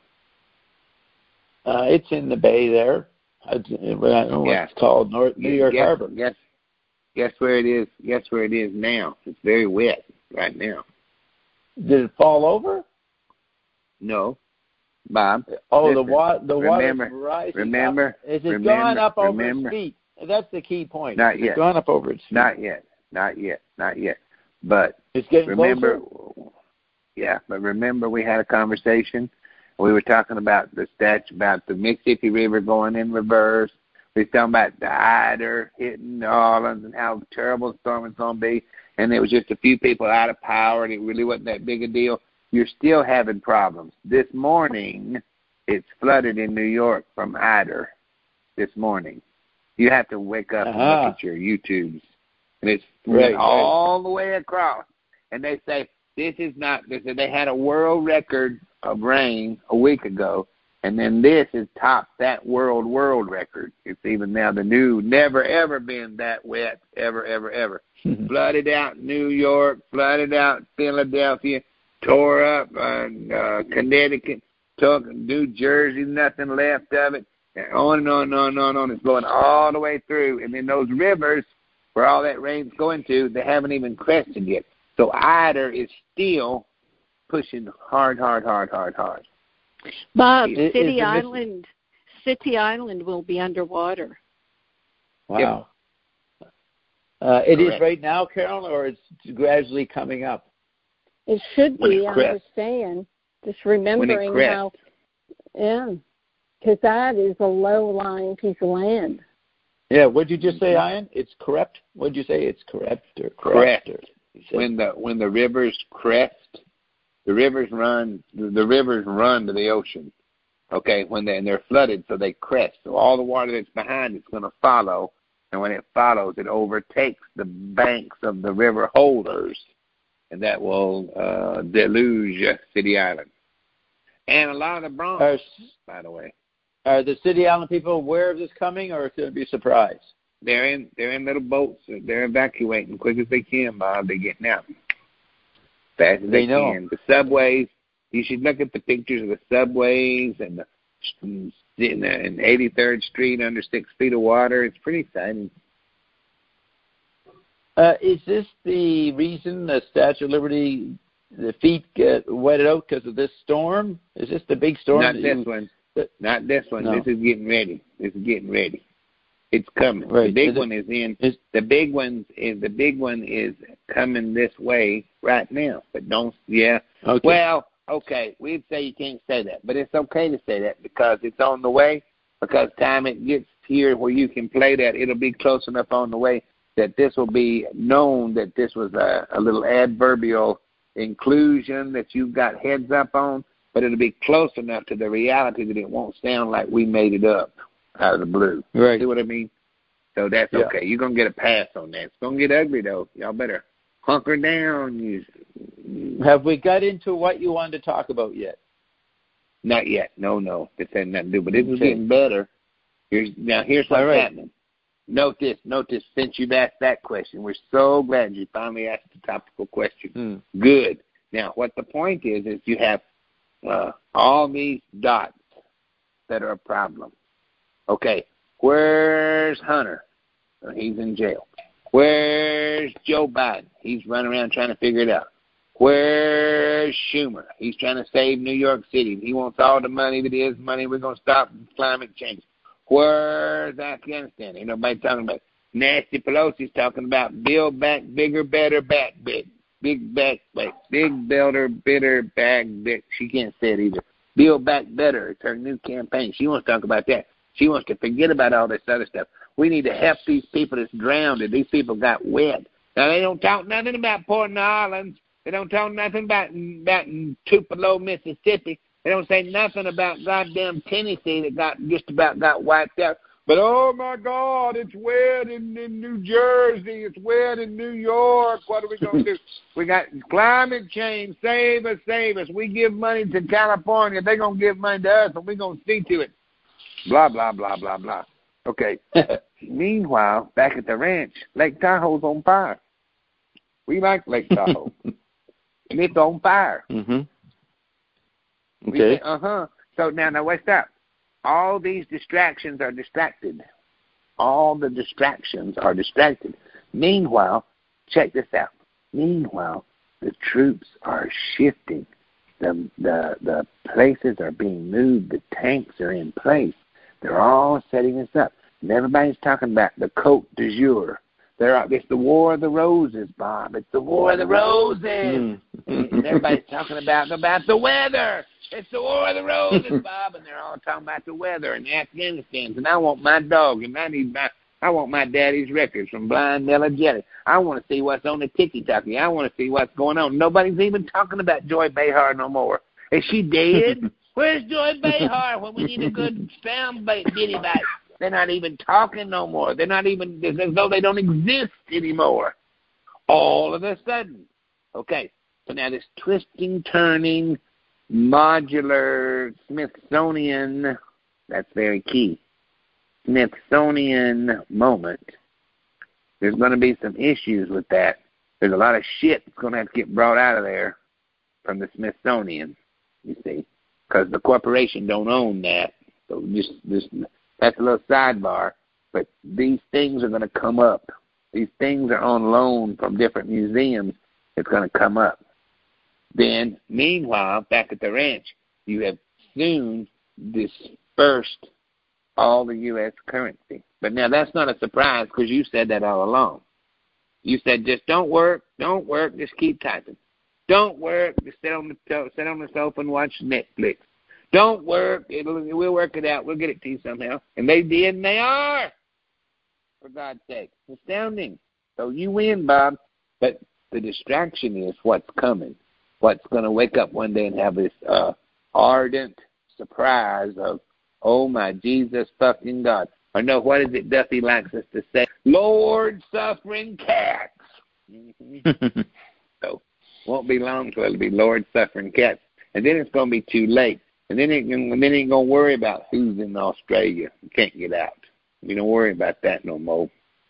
Uh, it's in the bay there. I don't know what yeah. it's called, North New York guess, Harbor. Guess, guess where it is? Guess where it is now? It's very wet right now. Did it fall over? No, Bob. Oh, listen, the water, the remember, water's rising. Remember, up. Is it remember, gone up over remember, its feet? That's the key point. Not Is yet. It gone up over its feet. Not yet. Not yet. Not yet. But it's getting remember, closer? yeah. But remember, we had a conversation. We were talking about the statue, about the Mississippi River going in reverse. We were talking about the Ida hitting New Orleans and how terrible the storm was going to be. And there was just a few people out of power, and it really wasn't that big a deal. You're still having problems. This morning, it's flooded in New York from Ida this morning. You have to wake up uh-huh. and look at your YouTubes. And it's right, all right. the way across. And they say, this is not, they said they had a world record of rain a week ago, and then this has topped that world, world record. It's even now the new, never, ever been that wet, ever, ever, ever. Flooded out New York, flooded out Philadelphia, tore up uh, uh, Connecticut, took New Jersey, nothing left of it, and on and on and on and on and on. It's going all the way through. And then those rivers, where all that rain's going to, they haven't even crested yet. So Ida is still pushing hard, hard, hard, hard, hard. Bob, It, City Island, City Island will be underwater. Wow. Yep. Uh, it Correct. is right now, Carol, or it's gradually coming up? It should be, I'm just saying. Just remembering how, yeah, because that is a low-lying piece of land. Yeah, what did you just say, Ian? It's correct? What did you say? It's correct or correct? Or, when the when the rivers crest, the rivers run. The, the rivers run to the ocean. Okay, when they and they're flooded, so they crest. So all the water that's behind it's going to follow, and when it follows, it overtakes the banks of the river holders, and that will uh, deluge City Island and a lot of the Bronx. Are, by the way, are the City Island people aware of this coming, or it's going to be a surprise? They're in they're in little boats. They're evacuating quick as they can, Bob. They're getting out fast as they, they know. can. The subways. You should look at the pictures of the subways and the sitting in eighty-third Street under six feet of water. It's pretty exciting. Uh, is this the reason the Statue of Liberty, the feet get wetted out because of this storm? Is this the big storm? Not this you, one. Not this one. No. This is getting ready. This is getting ready. It's coming. Right. The big is one it, is in. is, The big one is the big one is coming this way right now. But don't. Yeah. okay. Well, okay. We'd say you can't say that, but it's okay to say that because it's on the way. Because time it gets here where you can play that, it'll be close enough on the way that this will be known that this was a, a little adverbial inclusion that you've got heads up on, but it'll be close enough to the reality that it won't sound like we made it up out of the blue. Right. See what I mean? So that's yeah. okay. You're going to get a pass on that. It's going to get ugly, though. Y'all better hunker down. You, Have we got into what you wanted to talk about yet? Not yet. No, no. This had nothing to do, but it was Okay. getting better. Here's, now, here's what's right. happening. Note this, note this, since you've asked that question. We're so glad you finally asked the topical question. Hmm. Good. Now, what the point is, is you have uh, all these dots that are a problem. Okay, where's Hunter? Uh, he's in jail. Where's Joe Biden? He's running around trying to figure it out. Where's Schumer? He's trying to save New York City. He wants all the money that is money. We're going to stop climate change. Where's Afghanistan? Ain't nobody talking about it. Nancy Pelosi's talking about build back bigger, better, back big. Big back, like big builder, bitter, bag, big. She can't say it either. Build back better. It's her new campaign. She wants to talk about that. She wants to forget about all this other stuff. We need to help these people that's drowned. These people got wet. Now, they don't talk nothing about Port Orleans. They don't talk nothing about, about Tupelo, Mississippi. They don't say nothing about goddamn Tennessee that got just about got wiped out. But, oh, my God, it's wet in, in New Jersey. It's wet in New York. What are we going to do? We got climate change. Save us, save us. We give money to California. They're going to give money to us, and we're going to see to it. Blah, blah, blah, blah, blah. Okay. Meanwhile, back at the ranch, Lake Tahoe's on fire. We like Lake Tahoe. And it's on fire. Mm-hmm. Okay. Uh-huh. So now, now, what's up? All these distractions are distracted. All the distractions are distracted. Meanwhile, check this out. Meanwhile, the troops are shifting. The, the, the places are being moved. The tanks are in place. They're all setting this up. And everybody's talking about the Côte d'Azur. They're, it's the War of the Roses, Bob. It's the War of the Roses. Mm. And everybody's talking about, about the weather. It's the War of the Roses, Bob. And they're all talking about the weather and Afghanistan. And I want my dog, and I need my, I want my daddy's records from Blind Mellow Jelly. I want to see what's on the tiki-taki. I want to see what's going on. Nobody's even talking about Joy Behar no more. Is she dead? Where's Joy Behar when we need a good sound bite, bitty bite? They're not even talking no more. They're not even, it's as though they don't exist anymore. All of a sudden. Okay, so now this twisting, turning, modular, Smithsonian, that's very key, Smithsonian moment. There's going to be some issues with that. There's a lot of shit that's going to have to get brought out of there from the Smithsonian, you see, because the corporation don't own that. So just, just that's a little sidebar, but these things are going to come up. These things are on loan from different museums. It's going to come up. Then, meanwhile, back at the ranch, you have soon dispersed all the U S currency. But now that's not a surprise because you said that all along. You said just don't work, don't work, just keep typing. Don't work, just sit on the sit on the sofa and watch Netflix. Don't work, it'll, we'll work it out, we'll get it to you somehow. And they did, and they are. For God's sake, astounding. So you win, Bob. But the distraction is what's coming. What's going to wake up one day and have this uh, ardent surprise of, oh, my Jesus fucking God. Or no, what is it Duffy likes us to say? Lord suffering cats. Mm-hmm. So won't be long till it'll be Lord suffering cats. And then it's going to be too late. And then it, and then it ain't going to worry about who's in Australia and can't get out. We don't worry about that no more.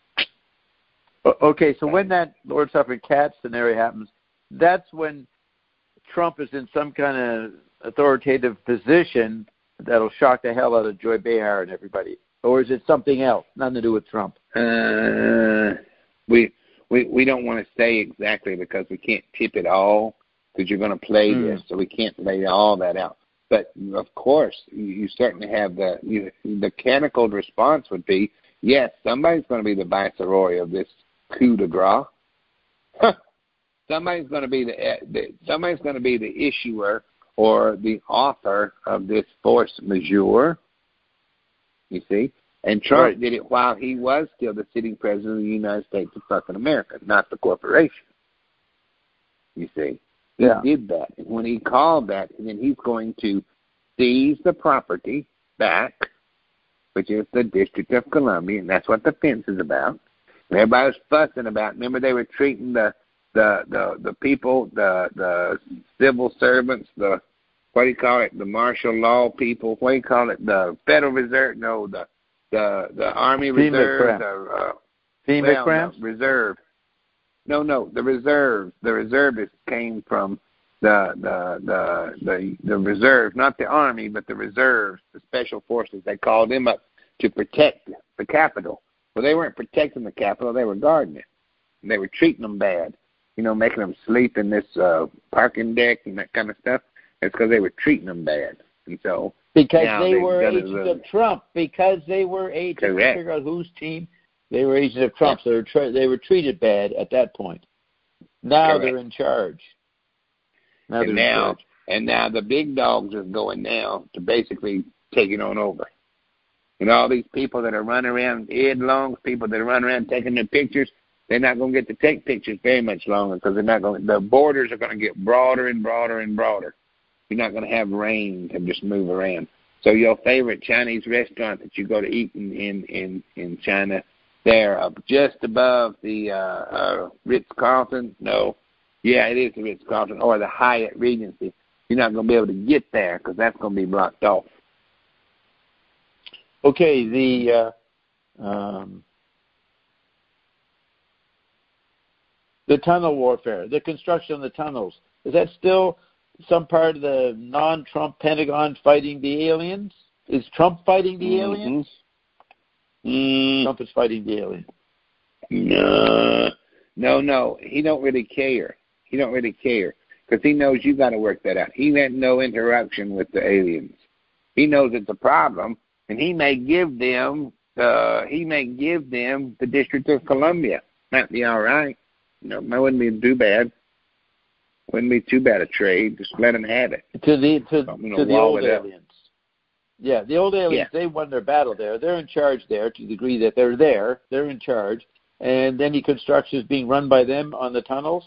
Okay, so when that Lord suffering cats scenario happens, that's when Trump is in some kind of authoritative position that'll shock the hell out of Joy Behar and everybody? Or is it something else, nothing to do with Trump? Uh, we we we don't want to say exactly because we can't tip it all because you're going to play mm. this, so we can't lay all that out. But of course, you, you certainly have the you, the mechanical response would be yes, somebody's going to be the viceroy of this coup de grace. somebody's going to be the, the somebody's going to be the issuer or the author of this force majeure. You see? And Trump right. did it while he was still the sitting president of the United States of fucking America, not the corporation. You see? He yeah. did that. And when he called that, and then he's going to seize the property back, which is the District of Columbia, and that's what the fence is about. And everybody was fussing about. Remember, they were treating the the the, the people, the the civil servants, the what do you call it, the martial law people, what do you call it, the Federal Reserve, no, the the, the Army Reserve, the uh, FEMA well, no, Reserve. No, no, the Reserve. The reservists came from the the the the the Reserve, not the Army, but the Reserves, the Special Forces. They called them up to protect the Capitol. Well, they weren't protecting the Capitol; they were guarding it. And they were treating them bad, you know, making them sleep in this uh, parking deck and that kind of stuff. It's because they were treating them bad, and so because they were agents a, of Trump. Because they were agents correct. to figure out whose team. They were agents of Trump, so they were, tra- they were treated bad at that point. Now correct. They're in charge. Now and they're now, in charge. And now the big dogs is going now to basically take it on over. And all these people that are running around, Ed Longs, people that are running around taking their pictures, they're not going to get to take pictures very much longer because they're not going. The borders are going to get broader and broader and broader. You're not going to have rain to just move around. So your favorite Chinese restaurant that you go to eat in in in, in China, they're uh, just above the uh, uh, Ritz-Carlton. No, yeah, it is the Ritz-Carlton or the Hyatt Regency. You're not going to be able to get there because that's going to be blocked off. Okay, the uh, um, the tunnel warfare, the construction of the tunnels, is that still some part of the non-Trump Pentagon fighting the aliens? Is Trump fighting the mm-hmm. aliens? Mm. Trump is fighting the aliens. No, no, no. He don't really care. He don't really care because he knows you got to work that out. He had no interaction with the aliens. He knows it's a problem, and he may give them. Uh, he may give them the District of Columbia. Might be all right. No, that wouldn't be too bad. Wouldn't be too bad a trade. Just let them have it. To the to, to the old aliens. Yeah, the old aliens, yeah. They won their battle there. They're in charge there to the degree that they're there. They're in charge. And any construction is being run by them on the tunnels?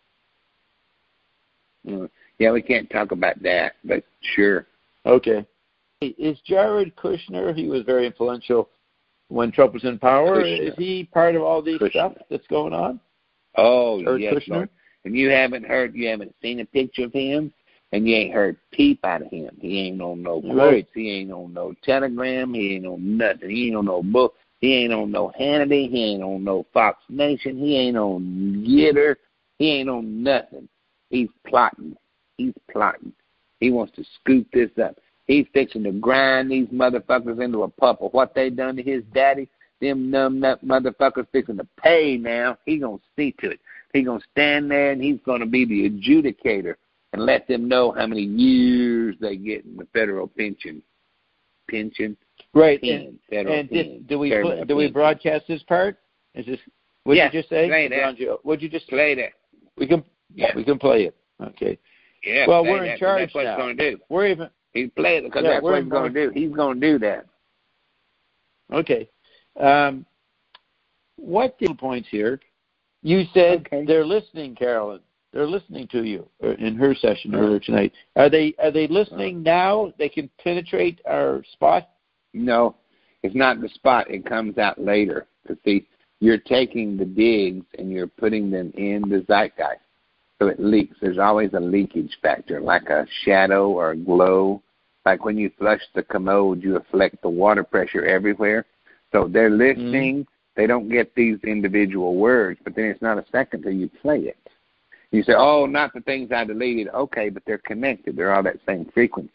Mm. Yeah, we can't talk about that, but sure. Okay. Is Jared Kushner, he was very influential when Trump was in power, Kushner. Is he part of all these Kushner. stuff that's going on? Oh, Jared yes, Kushner? Lord. And you haven't heard, you haven't seen a picture of him, and you ain't heard peep out of him. He ain't on no quotes. Right. He ain't on no Telegram. He ain't on nothing. He ain't on no book. He ain't on no Hannity. He ain't on no Fox Nation. He ain't on Gitter. He ain't on nothing. He's plotting. He's plotting. He wants to scoop this up. He's fixing to grind these motherfuckers into a pup of what they done to his daddy. Them numbnut motherfuckers fixing to pay now. He gonna see to it. He gonna stand there and he's gonna be the adjudicator and let them know how many years they get in the federal pension. Pension. Right. Pen, and and pen, did, do we pl- do we broadcast this part? Is this? What yeah, did you just say? Play that. What'd you just play that? We can. Yeah. We can play it. Okay. Yeah. Well, we're that, in charge that's what now. He's gonna do. We're even. He's playing it because yeah, that's what he's going to do. He's going to do that. Okay. Um, what points here? You said okay. They're listening, Carolyn. They're listening to you in her session earlier tonight. Are they? Are they listening now? They can penetrate our spot. No, it's not the spot. It comes out later. To see, you're taking the digs and you're putting them in the zeitgeist. So it leaks. There's always a leakage factor, like a shadow or a glow. Like when you flush the commode, you reflect the water pressure everywhere. So they're listening. Mm-hmm. They don't get these individual words, but then it's not a second till you play it. You say, oh, not the things I deleted. Okay, but they're connected. They're all that same frequency.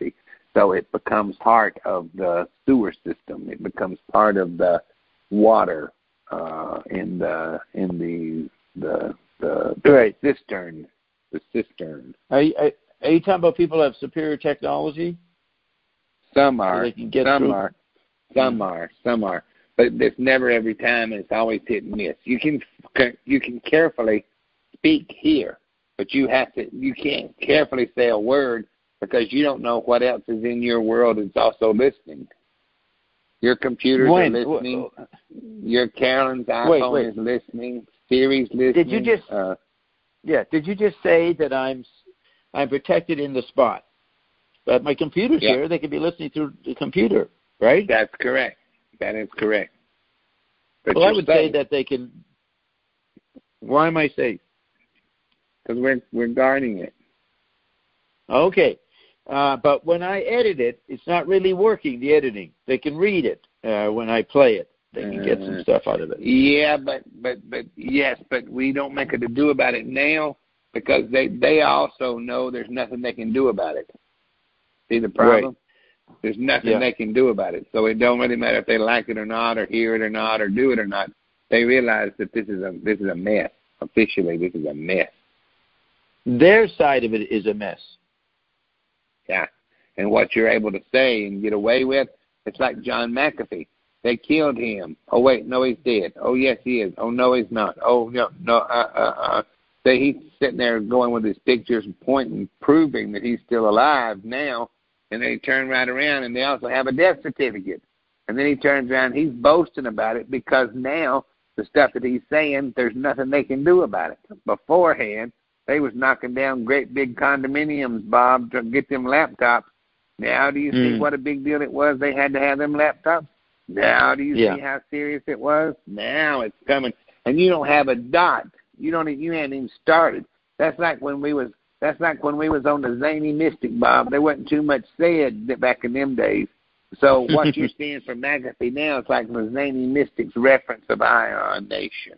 So it becomes part of the sewer system. It becomes part of the water uh, in the in the the the, the right. cistern. The cistern. Are you, are, are you talking about people who have superior technology? Some are. So they can get some through? are. Some mm. are. Some are. But it's never every time, and it's always hit and miss. You can you can carefully speak here, but you have to. You can't carefully say a word because you don't know what else is in your world that's also listening. Your computers when, are listening. W- your Carolyn's iPhone wait, wait. is listening. Siri's listening. Did you just? Uh, yeah. Did you just say that I'm I'm protected in the spot? But my computer's yeah. here. They could be listening through the computer, right? That's correct. That is correct. But well, I would safe. say that they can. Why am I safe? Because we're we're guarding it. Okay. Uh, but when I edit it, it's not really working, the editing. They can read it uh, when I play it. They can get some stuff out of it. Yeah, but, but, but yes, but we don't make a to-do about it now because they, they also know there's nothing they can do about it. See the problem? Right. There's nothing yeah. they can do about it. So it don't really matter if they like it or not or hear it or not or do it or not. They realize that this is a this is a mess. Officially, this is a mess. Their side of it is a mess. Yeah, and what you're able to say and get away with, it's like John McAfee. They killed him. Oh, wait, no, he's dead. Oh, yes, he is. Oh, no, he's not. Oh, no, no, uh, uh, uh. So he's sitting there going with his pictures and pointing, proving that he's still alive now, and then he turned right around, and they also have a death certificate. And then he turns around, he's boasting about it because now the stuff that he's saying, there's nothing they can do about it. Beforehand, they was knocking down great big condominiums, Bob, to get them laptops. Now do you mm. see what a big deal it was they had to have them laptops? Now do you yeah. see how serious it was? Now it's coming. And you don't have a dot. You don't you hadn't even started. That's like when we was that's like when we was on the Zany Mystic, Bob. There wasn't too much said back in them days. So what you're seeing from McAfee now is like the Zany Mystic's reference of Ion Nation.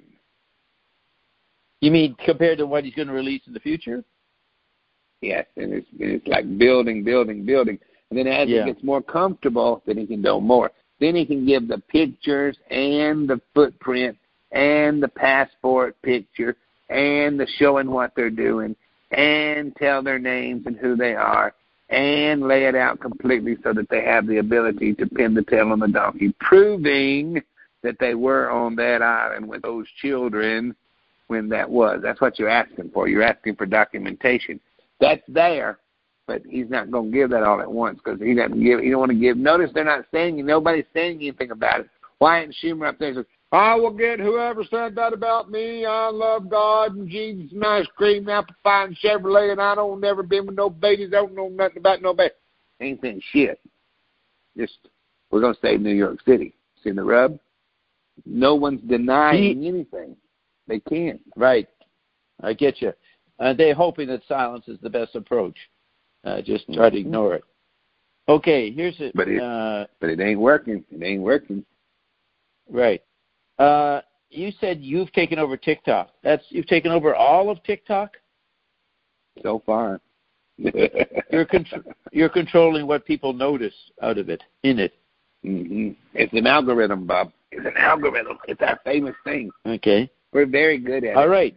You mean compared to what he's going to release in the future? Yes, and it's it's like building, building, building. And then as yeah. it gets more comfortable, then he can do more. Then he can give the pictures and the footprint and the passport picture and the showing what they're doing and tell their names and who they are and lay it out completely so that they have the ability to pin the tail on the donkey, proving that they were on that island with those children when that was. That's what you're asking for. You're asking for documentation. That's there, but he's not going to give that all at once because he doesn't give. He don't want to give. Notice they're not saying. Nobody's saying anything about it. Why isn't Schumer up there and says, "I will get whoever said that about me. I love God and Jesus and ice cream, apple pie and Chevrolet, and I don't never been with no babies. I don't know nothing about no babies." Ain't saying shit. Just we're going to save New York City. See the rub? No one's denying he, anything. They can't. Right. I get you. Uh, they're hoping that silence is the best approach. Uh, just try to ignore it. Okay, here's it. But it, uh, but it ain't working. It ain't working. Right. Uh, you said you've taken over TikTok. That's you've taken over all of TikTok? So far. you're con- you're controlling what people notice out of it, in it. Mm-hmm. It's an algorithm, Bob. It's an algorithm. It's our famous thing. Okay. We're very good at all it. All right.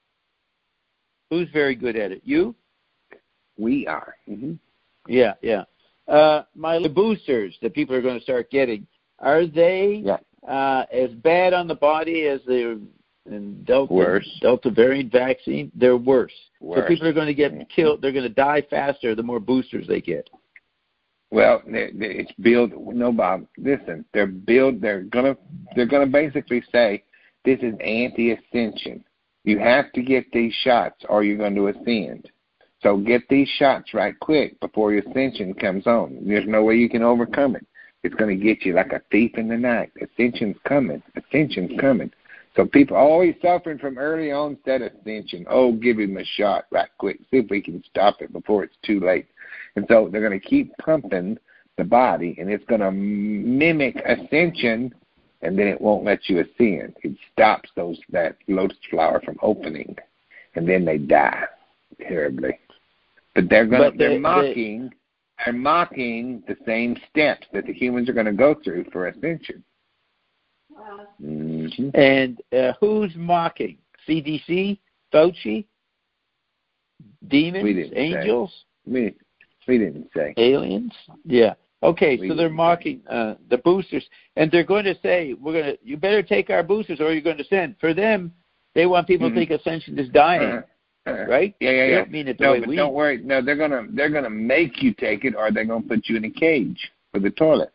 Who's very good at it? You? We are. Mm-hmm. Yeah, yeah. Uh, my boosters that people are going to start getting, are they yeah. uh, as bad on the body as the Delta, worse. Delta variant vaccine? They're worse. worse. So people are going to get killed. They're going to die faster the more boosters they get. Well, they're, they're, it's build. No, Bob. Listen, they're build. They're gonna. They're gonna basically say this is anti-ascension. You have to get these shots, or you're going to ascend. So get these shots right quick before your ascension comes on. There's no way you can overcome it. It's going to get you like a thief in the night. Ascension's coming. Ascension's coming. So people are always suffering from early onset ascension. Oh, give him a shot right quick. See if we can stop it before it's too late. And so they're going to keep pumping the body, and it's going to mimic ascension, and then it won't let you ascend. It stops those that lotus flower from opening, and then they die terribly. But they're going. But they're they, mocking. are mocking the same steps that the humans are going to go through for ascension. Mm-hmm. And uh, who's mocking? C D C? Fauci? Demons? Angels? Say. We, we didn't say. Aliens? Yeah. Okay, we so they're mocking uh, the boosters, and they're going to say, "We're going to. You better take our boosters, or you're going to send." For them, they want people mm-hmm. to think ascension is dying, uh-huh. Uh-huh. right? Yeah, yeah, they yeah. Don't mean it the no, way but we. Don't worry. No, they're gonna they're gonna make you take it, or they're gonna put you in a cage for the toilet.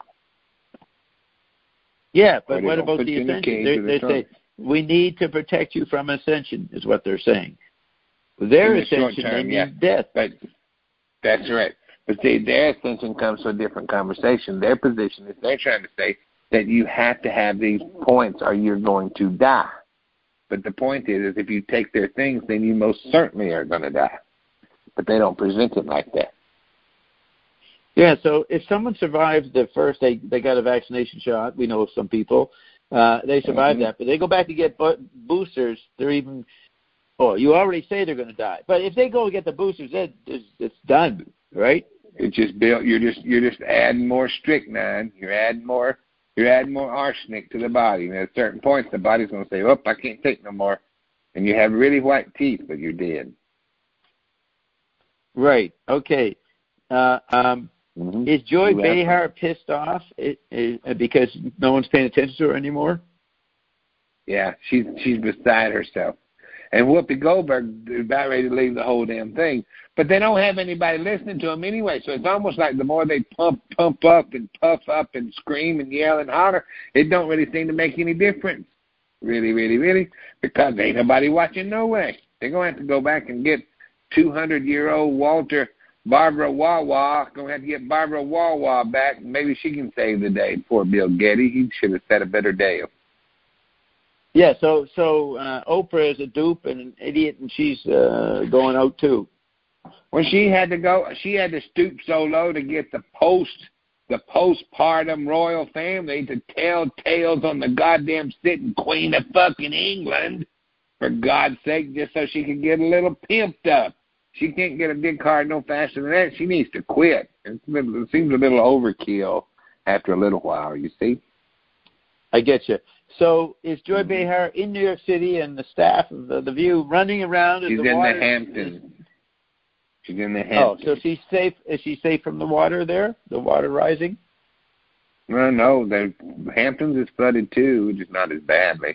Yeah, but what about the ascension? They, the they say we need to protect you from ascension, is what they're saying. Their the ascension, term, they yeah. need death. But that's right. But see, their ascension comes to a different conversation. Their position is they're trying to say that you have to have these points or you're going to die. But the point is, is if you take their things, then you most certainly are going to die. But they don't present it like that. Yeah, so if someone survives the first, they they got a vaccination shot. We know some people. Uh, they survive mm-hmm. that. But they go back to get bo- boosters, they're even, oh, you already say they're going to die. But if they go get the boosters, it's, it's done, right? It's just built. You're just you're just adding more strychnine. You're adding more. You're adding more arsenic to the body. And at certain points, the body's going to say, "Oh, I can't take no more," and you have really white teeth, but you're dead. Right. Okay. Uh, um, mm-hmm. Is Joy Behar pissed off it, it, because no one's paying attention to her anymore? Yeah, she's she's beside herself. And Whoopi Goldberg is about ready to leave the whole damn thing. But they don't have anybody listening to them anyway, so it's almost like the more they pump pump up and puff up and scream and yell and holler, it don't really seem to make any difference. Really, really, really. Because ain't nobody watching no way. They're going to have to go back and get two hundred-year-old Walter, Barbara Wawa. Going to have to get Barbara Wawa back. Maybe she can save the day. Poor Bill Getty. He should have set a better deal. Yeah, so so uh, Oprah is a dupe and an idiot, and she's uh, going out too. When she had to go, she had to stoop so low to get the post, the postpartum royal family to tell tales on the goddamn sitting queen of fucking England, for God's sake, just so she could get a little pimped up. She can't get a big card no faster than that. She needs to quit. It's a little, it seems a little overkill after a little while, you see. I get you. So is Joy Behar in New York City and the staff of the, the View running around? She's in the in water? the Hamptons. She's in the Oh, Hamptons. so she's safe. Is she safe from the water there? The water rising? No, no. The Hamptons is flooded too, just not as badly.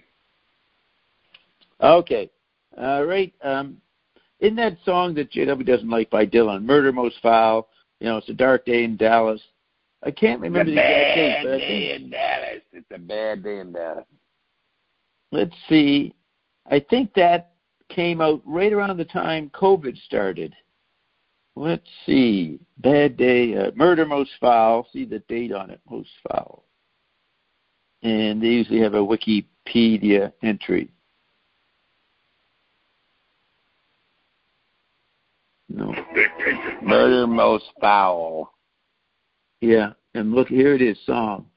Okay. All right. Um, in that song that J W doesn't like by Dylan, "Murder Most Foul," you know, it's a dark day in Dallas. I can't remember the exact date, but I think day in Dallas. It's a bad day in Dallas. Let's see. I think that came out right around the time COVID started. Let's see. Bad day. Uh, Murder Most Foul. See the date on it. Most Foul. And they usually have a Wikipedia entry. No. Murder Most Foul. Yeah, and look, here it is, song.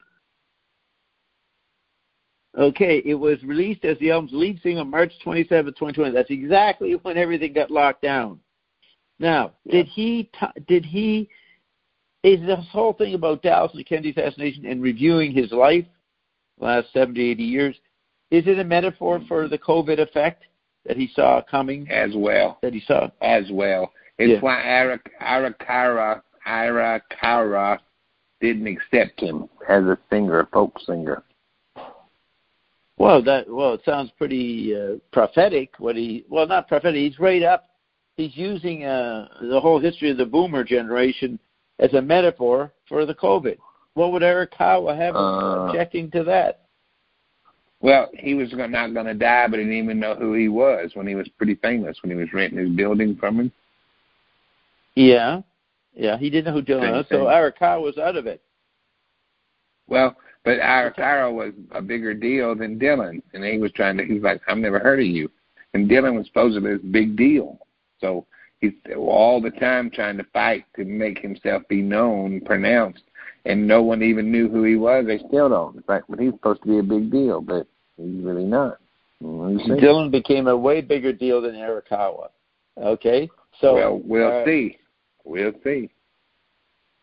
Okay, it was released as the album's lead single March twenty-seventh, twenty twenty. That's exactly when everything got locked down. Now, yeah. did he, t- did he, is this whole thing about Dallas and the Kennedy assassination and reviewing his life, last seventy, eighty years, is it a metaphor for the COVID effect that he saw coming? As well. That he saw? As well. It's yeah. why Arakara, Arakara didn't accept him as a singer, a folk singer. Well, that well, it sounds pretty uh, prophetic. What he well, not prophetic. He's right up. He's using uh, the whole history of the Boomer generation as a metaphor for the COVID. What would Arakawa have uh, objecting to that? Well, he was not going to die, but he didn't even know who he was when he was pretty famous, when he was renting his building from him. Yeah, yeah, he didn't know who Dylan was, so Arakawa was out of it. Well, but Arakawa was a bigger deal than Dylan, and he was trying to, he was like, I've never heard of you. And Dylan was supposedly this big deal. So he's all the time trying to fight to make himself be known, pronounced, and no one even knew who he was. They still don't. In fact, but he's supposed to be a big deal, but he's really not. Dylan became a way bigger deal than Arakawa. Okay? So Well, we'll uh, see. We'll see.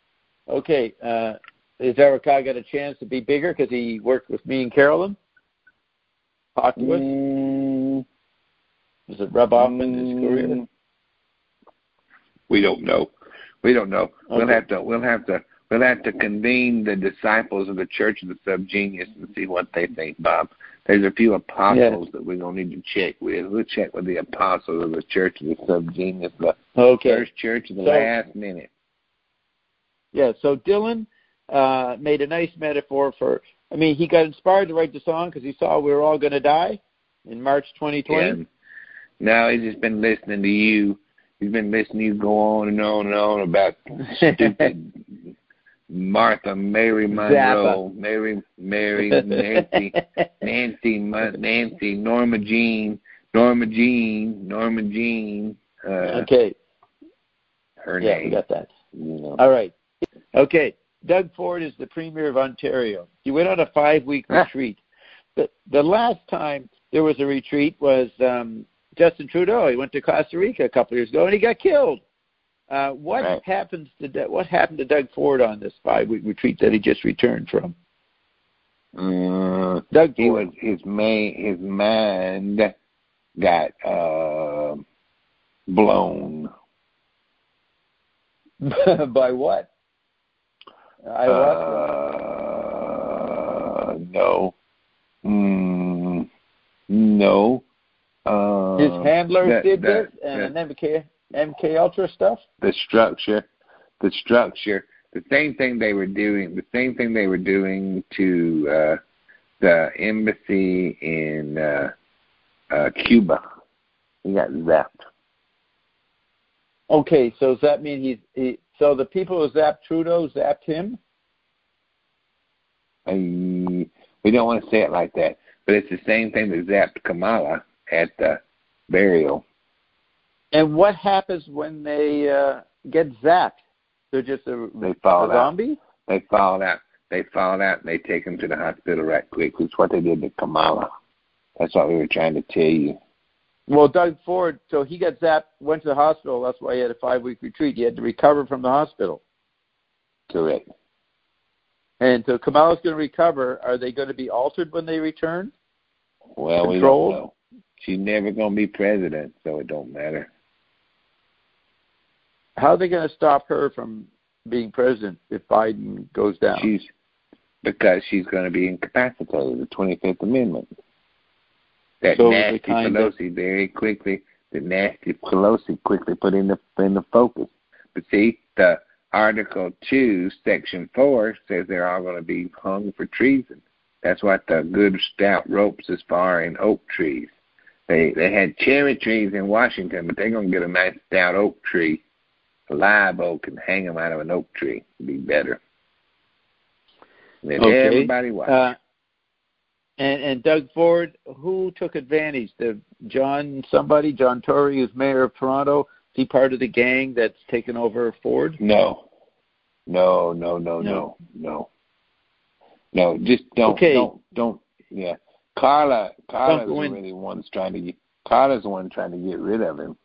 Okay. Uh, has Eric Carr got a chance to be bigger because he worked with me and Carolyn? Talked to us? Mm, Does it rub off in his mm, career? We don't know. We don't know. Okay. We'll have to. We'll have to. We'll have to convene the disciples of the Church of the Subgenius and see what they think, Bob. There's a few apostles yes. that we're gonna need to check with. We'll check with the apostles of the Church of the Subgenius, the okay. first church of the so, last minute. Yeah. So Dylan uh, made a nice metaphor for. I mean, he got inspired to write the song because he saw we were all going to die in March twenty twenty. Yeah. Now he's just been listening to you. He's been listening to you go on and on and on about stupid Martha, Mary Monroe, Zappa. Mary, Mary, Nancy, Nancy, Nancy, Norma Jean, Norma Jean, Norma Jean. Uh, okay. Her yeah, name. we got that. You know. All right. Okay. Doug Ford is the Premier of Ontario. He went on a five-week retreat. The, the last time there was a retreat was um, Justin Trudeau. He went to Costa Rica a couple of years ago, and he got killed. Uh, what right. happens to what happened to Doug Ford on this five-week retreat that he just returned from? Uh, Doug he Ford. was his main his mind got uh, blown. By what? I uh, no, mm, no. Uh, His handlers that, did that, this, and that, M K M K Ultra stuff. The structure, the structure, the same thing they were doing. The same thing they were doing to uh, the embassy in uh, uh, Cuba. He got zapped. Okay, so does that mean he's he? So the people who zapped Trudeau zapped him? I, we don't want to say it like that, but it's the same thing that zapped Kamala at the burial. And what happens when they uh, get zapped? They're just a, they fall a zombie? Out. They fall out. They fall out, and they take them to the hospital right quick. It's what they did to Kamala. That's what we were trying to tell you. Well, Doug Ford, so he got zapped, went to the hospital. That's why he had a five-week retreat. He had to recover from the hospital. Correct. And so Kamala's going to recover. Are they going to be altered when they return? Well, Controlled? we don't know. She's never going to be president, so it don't matter. How are they going to stop her from being president if Biden goes down? She's because she's going to be incapacitated. The twenty-fifth Amendment. That so nasty Pelosi of... very quickly, the nasty Pelosi quickly put in the in the focus. But see, the Article two, Section four says they're all going to be hung for treason. That's what the good stout ropes as far in oak trees. They they had cherry trees in Washington, but they're going to get a nice stout oak tree, a live oak, and hang them out of an oak tree. It'd be better. And then okay. everybody watch. Uh, and, and Doug Ford, who took advantage? The John somebody, John Tory, who's mayor of Toronto. Is he part of the gang that's taken over Ford? No, no, no, no, no, no, no. Just don't, okay. don't, don't. Yeah, Carla, Carla's don't really the one's trying to get. Carla's the one trying to get rid of him.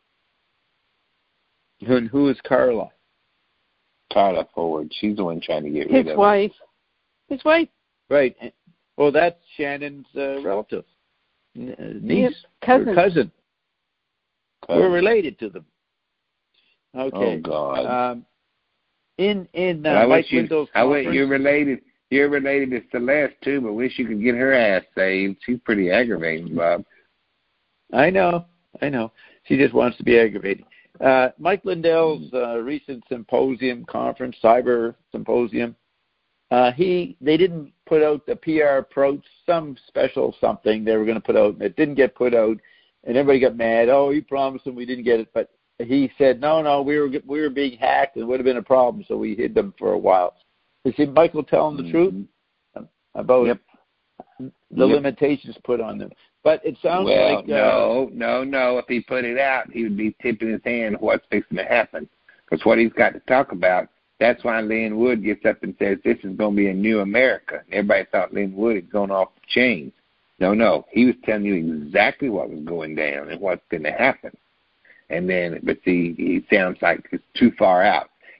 And who is Carla? Carla Ford. She's the one trying to get rid His of wife. him. His wife. Right. Well, that's Shannon's uh, relative, N- uh, niece, Yep. Cousin. or cousin. Cousin. We're related to them. Okay. Oh God. Um, in in uh, I Mike wish you, Lindell's I wish conference, you're related. You're related to Celeste too, but wish you could get her ass saved. She's pretty aggravating, Bob. I know, I know. She just wants to be aggravating. Uh, Mike Lindell's uh, recent symposium conference, cyber symposium. Uh, he they didn't put out the P R approach, some special something they were going to put out, and it didn't get put out, and everybody got mad. Oh, he promised them we didn't get it, but he said no, no, we were we were being hacked, and it would have been a problem, so we hid them for a while. You see, Michael telling the mm-hmm. truth about yep. the yep. limitations put on them. But it sounds well, like... Uh, no, no, no. If he put it out, he would be tipping his hand what's fixing to happen. Because what he's got to talk about, that's why Lynn Wood gets up and says, this is going to be a new America. Everybody thought Lynn Wood had gone off the chains. No, no. He was telling you exactly what was going down and what's going to happen. And then, but see, he sounds like it's too far out.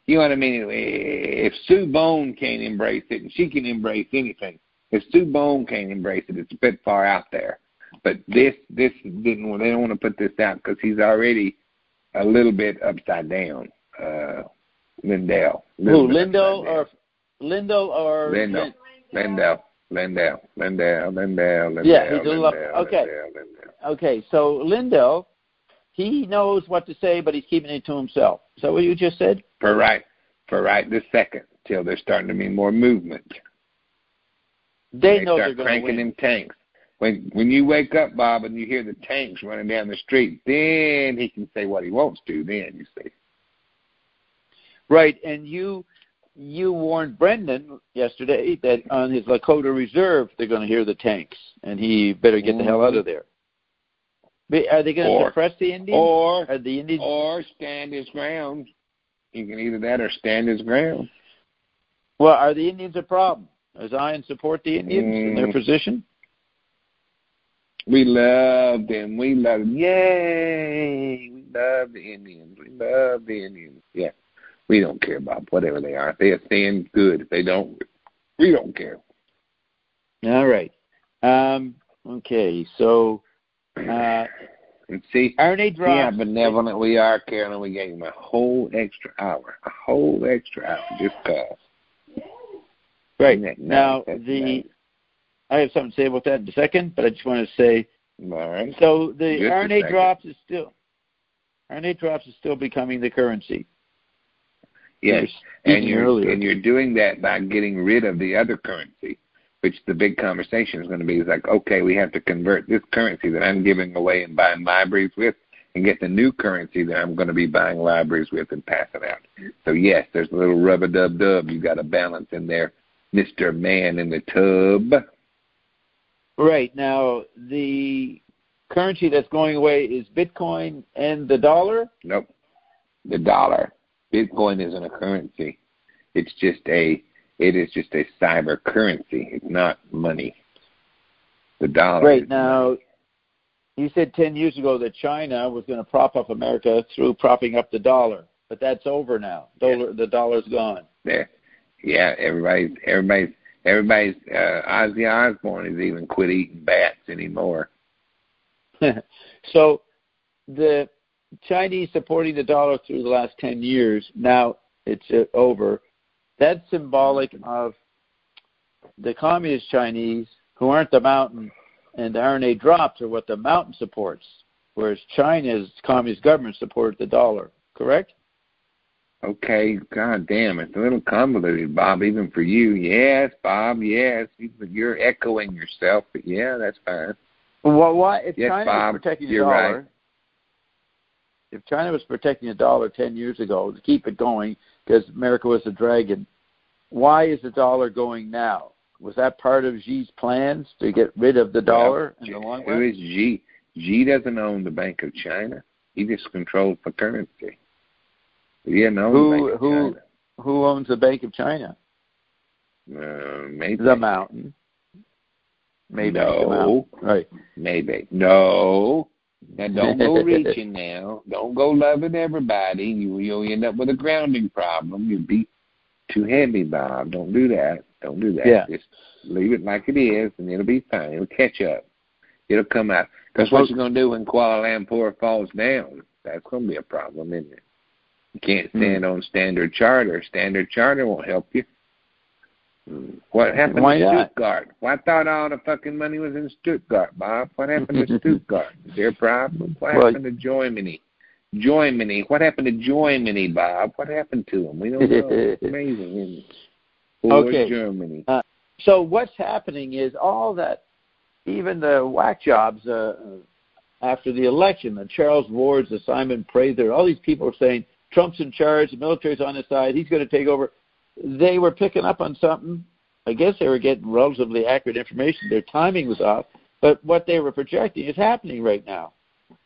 you know what I mean? If Sue Bone can't embrace it, and she can embrace anything, if Sue Bone can't embrace it, it's a bit far out there. But this, this didn't. They don't want to put this out because he's already a little bit upside down. Uh, Lindell. Who? Lindell or Lindell or Lindell? Lindell. Lindell. Lindell. Lindell. Lindell. Yeah, he's a little. Lindell, Okay. Lindell, Lindell. Okay. So Lindell, he knows what to say, but he's keeping it to himself. Is that what you just said? For right, for right this second, till there's starting to be more movement. They, they know start they're going cranking to win. them tanks. When when you wake up, Bob, and you hear the tanks running down the street, then he can say what he wants to. Then you see. Right, and you you warned Brendan yesterday that on his Lakota Reserve they're going to hear the tanks, and he better get mm-hmm. the hell out of there. But are they going to suppress the Indians? Or are the Indians or stand his ground? You can either that or stand his ground. Well, are the Indians a problem? Does Zion support the Indians mm. in their position? We love them. We love them. Yay! We love the Indians. We love the Indians. Yeah. We don't care about whatever they are. If they stand, good. If they don't, we don't care. All right. Um, okay. So, uh, and see, Arne drops. See how benevolent we are, Carolyn. We gave him a whole extra hour. A whole extra hour just because. Right. Now, now the... Nice. I have something to say about that in a second, but I just want to say, all right. So the R N A drops is still R N A drops is still becoming the currency. Yes, and you're earlier. and you're doing that by getting rid of the other currency, which the big conversation is going to be is like, okay, we have to convert this currency that I'm giving away and buying libraries with, and get the new currency that I'm going to be buying libraries with and passing out. So yes, there's a little rubber dub dub. You got a balance in there, Mister Man in the Tub. Right. Now, the currency that's going away is Bitcoin and the dollar? Nope. The dollar. Bitcoin isn't a currency. It's just a, it is just a cyber currency. It's not money. The dollar. Right. Now, money. You said ten years ago that China was going to prop up America through propping up the dollar, but that's over now. Dollar, yeah. The dollar's gone. There. Yeah, everybody's, everybody's, Everybody's, uh, Ozzy Osbourne has even quit eating bats anymore. So the Chinese supporting the dollar through the last ten years, now it's uh, over. That's symbolic of the communist Chinese who aren't the mountain, and the R N A drops are what the mountain supports, whereas China's communist government supported the dollar, correct? Okay, God damn, it's a little convoluted, Bob, even for you. Yes, Bob, yes. You're echoing yourself, but yeah, that's fine. Well, why, if yes, China Bob, was protecting the you're dollar, right. if China was protecting the dollar ten years ago to keep it going because America was a dragon, why is the dollar going now? Was that part of Xi's plans to get rid of the dollar well, in the long run? Who is Xi? Xi doesn't own the Bank of China. He just controls the currency. Yeah, no. Who who who owns the Bank of China? Uh, maybe the mountain. Maybe no. The mountain. Right. Maybe no. Now don't go reaching now. Don't go loving everybody. You you'll end up with a grounding problem. You'll be too heavy, Bob. Don't do that. Don't do that. Yeah. Just leave it like it is, and it'll be fine. It'll catch up. It'll come out. Because what you're going to do when Kuala Lumpur falls down, that's going to be a problem, isn't it? You can't stand mm. on Standard Charter. Standard Charter won't help you. What happened Why to not? Stuttgart? Well, I thought all the fucking money was in Stuttgart, Bob. What happened to Stuttgart? Is there a problem? What well, happened to Germany? Germany. What happened to Germany, Bob? What happened to them? We don't know. It's amazing, isn't it? Poor okay. Germany. Uh, so what's happening is all that, even the whack jobs uh, after the election, the Charles Wards, the Simon Prather, all these people are saying, Trump's in charge, the military's on his side, he's going to take over. They were picking up on something. I guess they were getting relatively accurate information. Their timing was off, but what they were projecting is happening right now.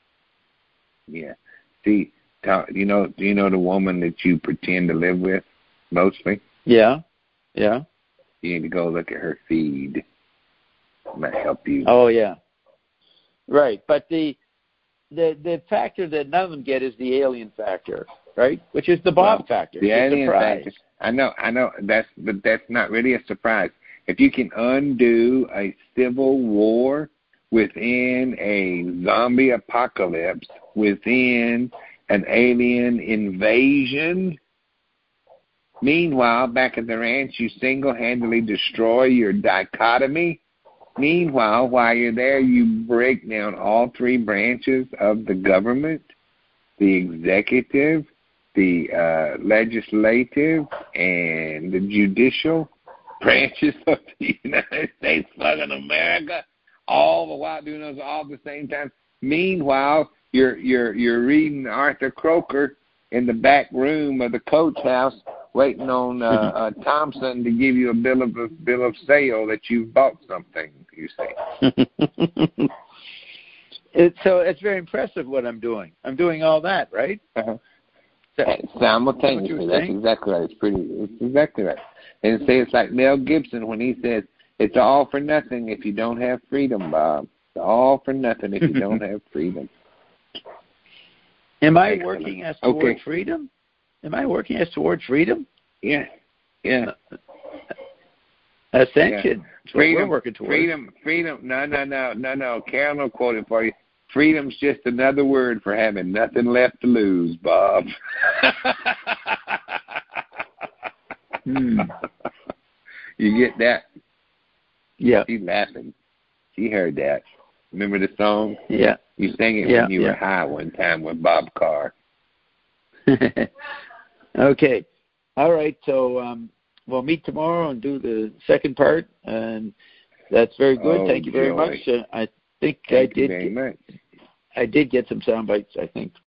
Yeah. See, you know, do you know the woman that you pretend to live with mostly? Yeah. Yeah. You need to go look at her feed. It might help you. Oh, yeah. Right. But the the the factor that none of them get is the alien factor. right? Which is the Bob well, factor. The alien surprise. factor. I know, I know. That's but that's not really a surprise. If you can undo a civil war within a zombie apocalypse, within an alien invasion, meanwhile, back at the ranch, you single-handedly destroy your dichotomy. Meanwhile, while you're there, you break down all three branches of the government, the executive, the uh, legislative, and the judicial branches of the United States, fucking America, all the while doing those all at the same time. Meanwhile, you're you're you're reading Arthur Croker in the back room of the coach house, waiting on uh, uh, Thompson to give you a bill of a bill of sale that you've bought something. You say. it, so it's very impressive what I'm doing. I'm doing all that, right? Uh-huh. So, simultaneously, that's, that's exactly right. It's pretty. It's exactly right. And say it's like Mel Gibson when he says, "It's all for nothing if you don't have freedom, Bob. It's all for nothing if you don't have freedom." Am I Excellent. working as toward okay. freedom? Am I working as toward freedom? Yeah, yeah. Ascension. Yeah. Freedom. We're working towards. Freedom. Freedom. No, no, no, no, no. Carol will quote it for you. Freedom's just another word for having nothing left to lose, Bob. hmm. You get that? Yeah. She's laughing. She heard that. Remember the song? Yeah. You sang it yeah, when you yeah. were high one time with Bob Carr. Okay. All right. So um, we'll meet tomorrow and do the second part, and that's very good. Oh, Thank you very joy. much. Uh, I think Thank I you did. very Get, much. I did get some sound bites. I think.